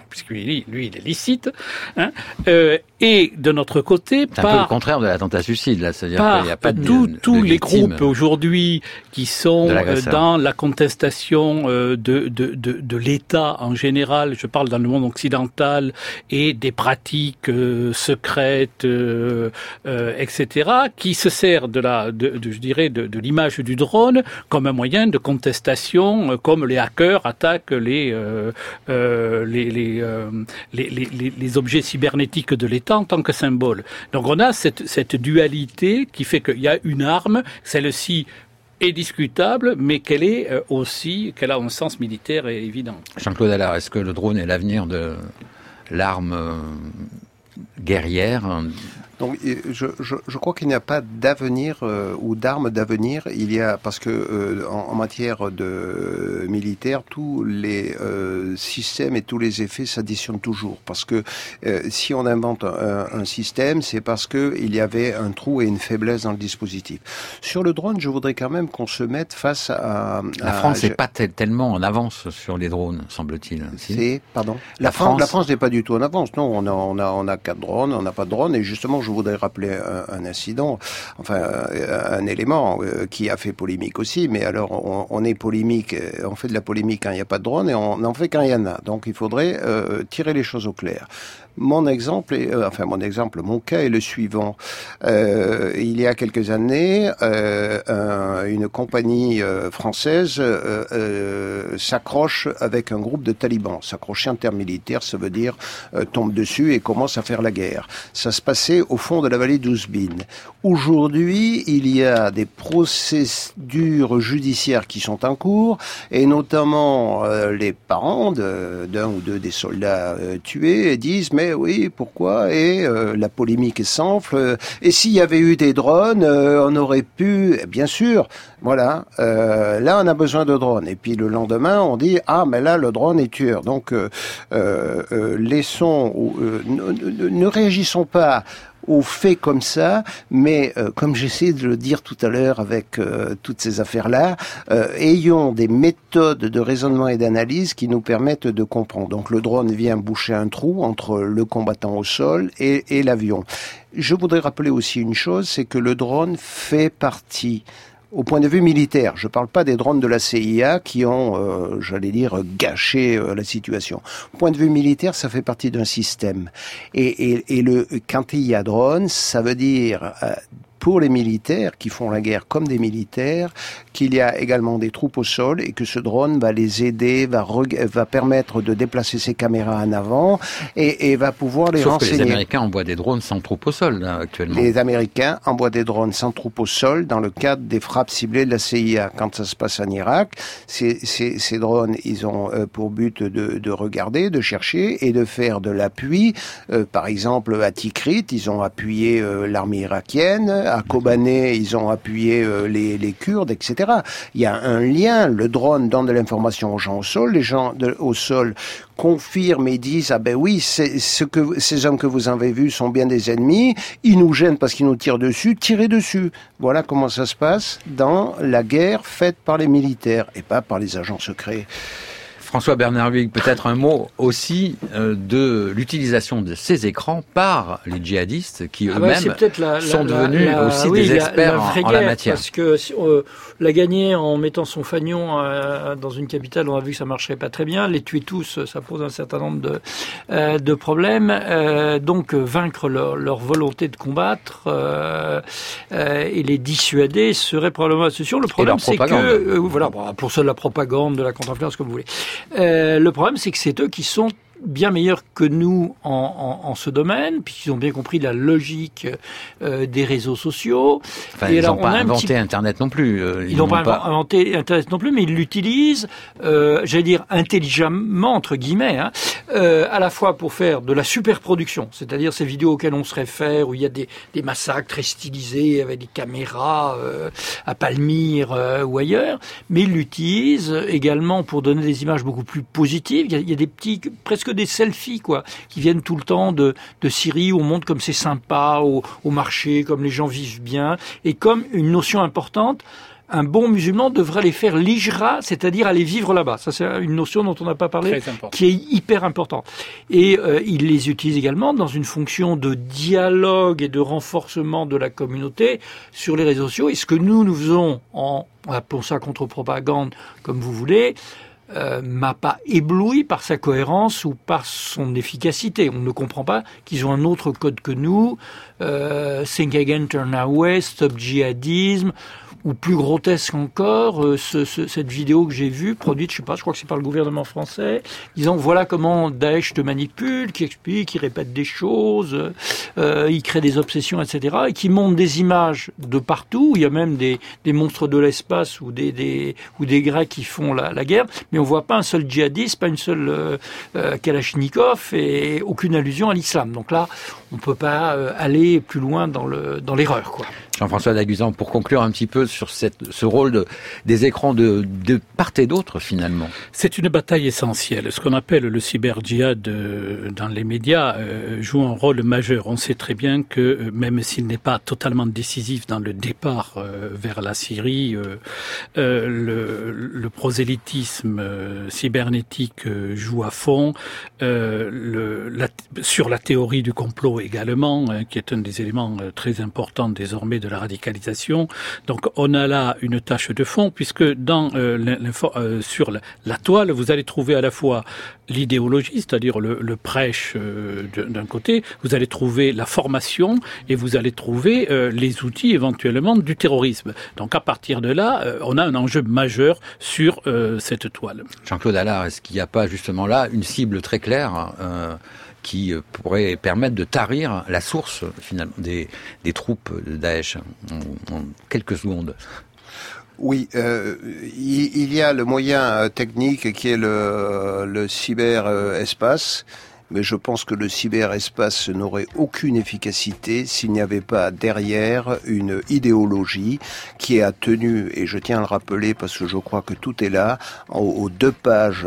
puisque lui, il est licite, hein, et de notre côté, c'est un peu le contraire de l'attentat suicide, là, c'est-à-dire qu'il n'y a pas tous les groupes aujourd'hui qui sont dans la contestation de l'État en général, je parle dans le monde occidental, et des pratiques secrètes, etc., qui se sert de l'image du drone comme un moyen de contestation, comme les hackers attaquent les objets cybernétiques de l'État en tant que symbole. Donc on a cette dualité qui fait qu'il y a une arme, celle-ci est discutable, mais qu'elle a un sens militaire évident. Jean-Claude Allard, est-ce que le drone est l'avenir de l'arme guerrière ? Donc, je crois qu'il n'y a pas d'avenir ou d'armes d'avenir. Il y a parce que en matière de militaire, tous les systèmes et tous les effets s'additionnent toujours. Parce que si on invente un système, c'est parce que il y avait un trou et une faiblesse dans le dispositif. Sur le drone, je voudrais quand même qu'on se mette face à la France n'est pas tellement en avance sur les drones, semble-t-il. La France n'est pas du tout en avance. Non, on a 4 drones, on n'a pas de drones, et justement, je voudrais rappeler un incident, enfin un élément qui a fait polémique aussi, mais alors on est polémique, on fait de la polémique quand il n'y a pas de drone et on en fait quand il y en a. Donc il faudrait tirer les choses au clair. Mon cas est le suivant. Il y a quelques années, une compagnie française s'accroche avec un groupe de talibans. S'accrocher en termes militaires, ça veut dire tombe dessus et commence à faire la guerre. Ça se passait au fond de la vallée d'Ouzbine. Aujourd'hui, il y a des procédures judiciaires qui sont en cours, et notamment les parents d'un ou deux des soldats tués disent mais oui, pourquoi? Et la polémique s'enfle. Et s'il y avait eu des drones, on aurait pu, bien sûr, voilà, là on a besoin de drones. Et puis le lendemain, on dit ah mais là le drone est tueur. Donc ne réagissons pas aux faits comme ça, mais comme j'essaie de le dire tout à l'heure avec toutes ces affaires-là, ayons des méthodes de raisonnement et d'analyse qui nous permettent de comprendre. Donc le drone vient boucher un trou entre le combattant au sol et l'avion. Je voudrais rappeler aussi une chose, c'est que le drone fait partie, au point de vue militaire, je ne parle pas des drones de la CIA qui ont, gâché la situation. Au point de vue militaire, ça fait partie d'un système. Et quand il y a drone, ça veut dire pour les militaires qui font la guerre comme des militaires, qu'il y a également des troupes au sol et que ce drone va les aider, va permettre de déplacer ses caméras en avant et va pouvoir les renseigner. Sauf que les Américains envoient des drones sans troupes au sol, là, actuellement. Les Américains envoient des drones sans troupes au sol dans le cadre des frappes ciblées de la CIA. Quand ça se passe en Irak, ces drones, ils ont pour but de regarder, de chercher et de faire de l'appui. Par exemple, à Tikrit, ils ont appuyé l'armée irakienne. À Kobané, ils ont appuyé les Kurdes, etc. Il y a un lien. Le drone donne de l'information aux gens au sol. Les gens au sol confirment et disent ah ben oui, ces hommes que vous avez vus sont bien des ennemis. Ils nous gênent parce qu'ils nous tirent dessus. Tirez dessus. Voilà comment ça se passe dans la guerre faite par les militaires et pas par les agents secrets. François Bernard-Luig, peut-être un mot aussi de l'utilisation de ces écrans par les djihadistes qui eux-mêmes sont devenus aussi des experts en la matière. Parce que la gagner en mettant son fanion dans une capitale, on a vu que ça marcherait pas très bien. Les tuer tous, ça pose un certain nombre de problèmes. Donc vaincre leur volonté de combattre et les dissuader serait probablement la solution. Le problème, c'est que pour ça de la propagande, de la contre-influence, comme vous voulez. Le problème, c'est que c'est eux qui sont bien meilleurs que nous en ce domaine, puisqu'ils ont bien compris la logique des réseaux sociaux. Enfin, ils n'ont pas inventé Internet non plus. Ils n'ont pas inventé Internet non plus, mais ils l'utilisent, intelligemment, entre guillemets, à la fois pour faire de la superproduction, c'est-à-dire ces vidéos auxquelles on se réfère, où il y a des massacres très stylisés, avec des caméras à Palmyre ou ailleurs, mais ils l'utilisent également pour donner des images beaucoup plus positives. Il y a des petits, presque des selfies, qui viennent tout le temps de Syrie, où on montre comme c'est sympa au marché, comme les gens vivent bien, et comme une notion importante, un bon musulman devrait aller faire l'hijra, c'est-à-dire aller vivre là-bas. Ça, c'est une notion dont on n'a pas parlé, qui est hyper importante. Et il les utilise également dans une fonction de dialogue et de renforcement de la communauté sur les réseaux sociaux. Et ce que nous faisons on appelle ça contre-propagande, comme vous voulez, m'a pas ébloui par sa cohérence ou par son efficacité. On ne comprend pas qu'ils ont un autre code que nous. Think Again, Turn Away, Stop Djihadisme, ou plus grotesque encore, cette vidéo que j'ai vue, produite, je crois que c'est par le gouvernement français, disant voilà comment Daesh te manipule, qui explique, qui répète des choses, il crée des obsessions, etc., et qui montre des images de partout. Il y a même des monstres de l'espace ou des Grecs qui font la guerre, mais on voit pas un seul djihadiste, pas une seule Kalachnikov et aucune allusion à l'islam. Donc là, on peut pas aller plus loin dans l'erreur, quoi. Jean-François Daguzan, pour conclure un petit peu sur ce rôle des écrans de part et d'autre, finalement. C'est une bataille essentielle. Ce qu'on appelle le cyber-djihad dans les médias joue un rôle majeur. On sait très bien que même s'il n'est pas totalement décisif dans le départ vers la Syrie, le prosélytisme cybernétique joue à fond. Sur la théorie du complot également, qui est un des éléments très importants désormais de la radicalisation. Donc on a là une tâche de fond, puisque dans sur la toile, vous allez trouver à la fois l'idéologie, c'est-à-dire le prêche d'un côté, vous allez trouver la formation et vous allez trouver les outils éventuellement du terrorisme. Donc à partir de là, on a un enjeu majeur sur cette toile. Jean-Claude Allard, est-ce qu'il n'y a pas justement là une cible très claire qui pourrait permettre de tarir la source finalement des troupes de Daesh en quelques secondes? Oui, il y a le moyen technique qui est le cyberespace. Mais je pense que le cyberespace n'aurait aucune efficacité s'il n'y avait pas derrière une idéologie qui a tenu, et je tiens à le rappeler parce que je crois que tout est là, aux 2 pages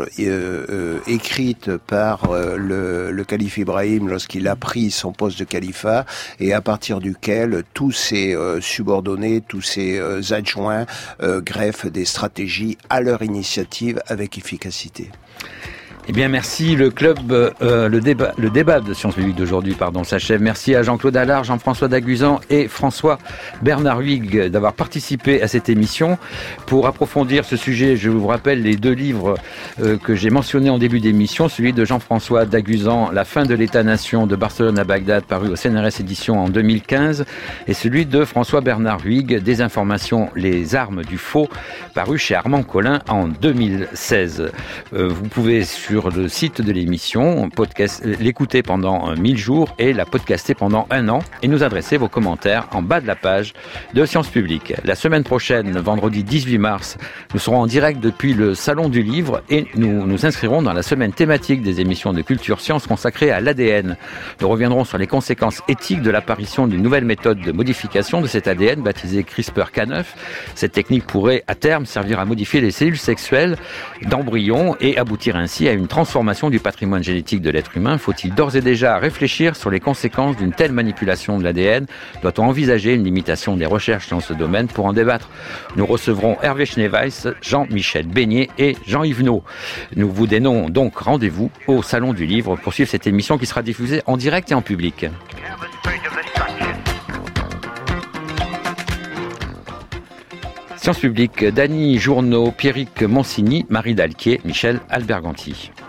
écrites par le calife Ibrahim lorsqu'il a pris son poste de califat, et à partir duquel tous ses subordonnés, tous ses adjoints greffent des stratégies à leur initiative avec efficacité. Eh bien, merci. Le club, le débat de Sciences Publiques d'aujourd'hui, s'achève. Merci à Jean-Claude Allard, Jean-François Daguzan et François Bernard Huyghe d'avoir participé à cette émission. Pour approfondir ce sujet, je vous rappelle les 2 livres que j'ai mentionnés en début d'émission. Celui de Jean-François Daguzan, La fin de l'État-nation de Barcelone à Bagdad, paru au CNRS Éditions en 2015. Et celui de François Bernard Huyghe, Désinformation, les armes du faux, paru chez Armand Collin en 2016. Vous pouvez sur le site de l'émission, l'écouter pendant 1000 jours et la podcaster pendant 1 an et nous adresser vos commentaires en bas de la page de Sciences Publiques. La semaine prochaine, vendredi 18 mars, nous serons en direct depuis le Salon du Livre et nous nous inscrirons dans la semaine thématique des émissions de Culture Science consacrée à l'ADN. Nous reviendrons sur les conséquences éthiques de l'apparition d'une nouvelle méthode de modification de cet ADN baptisée CRISPR-Cas9. Cette technique pourrait à terme servir à modifier les cellules sexuelles d'embryons et aboutir ainsi à une transformation du patrimoine génétique de l'être humain. Faut-il d'ores et déjà réfléchir sur les conséquces d'une telle manipulation de l'ADN? Doit-on envisager une limitation des recherches dans ce domaine? Pour en débattre, nous recevrons Hervé Schneeweiss, Jean-Michel Beignet et Jean-Yves Naud. Nous vous donnons donc rendez-vous au Salon du Livre pour suivre cette émission qui sera diffusée en direct et en public. Sciences Publiques, Dany Journeau, Pierrick Monsigny, Marie Dalquier, Michel Alberganti.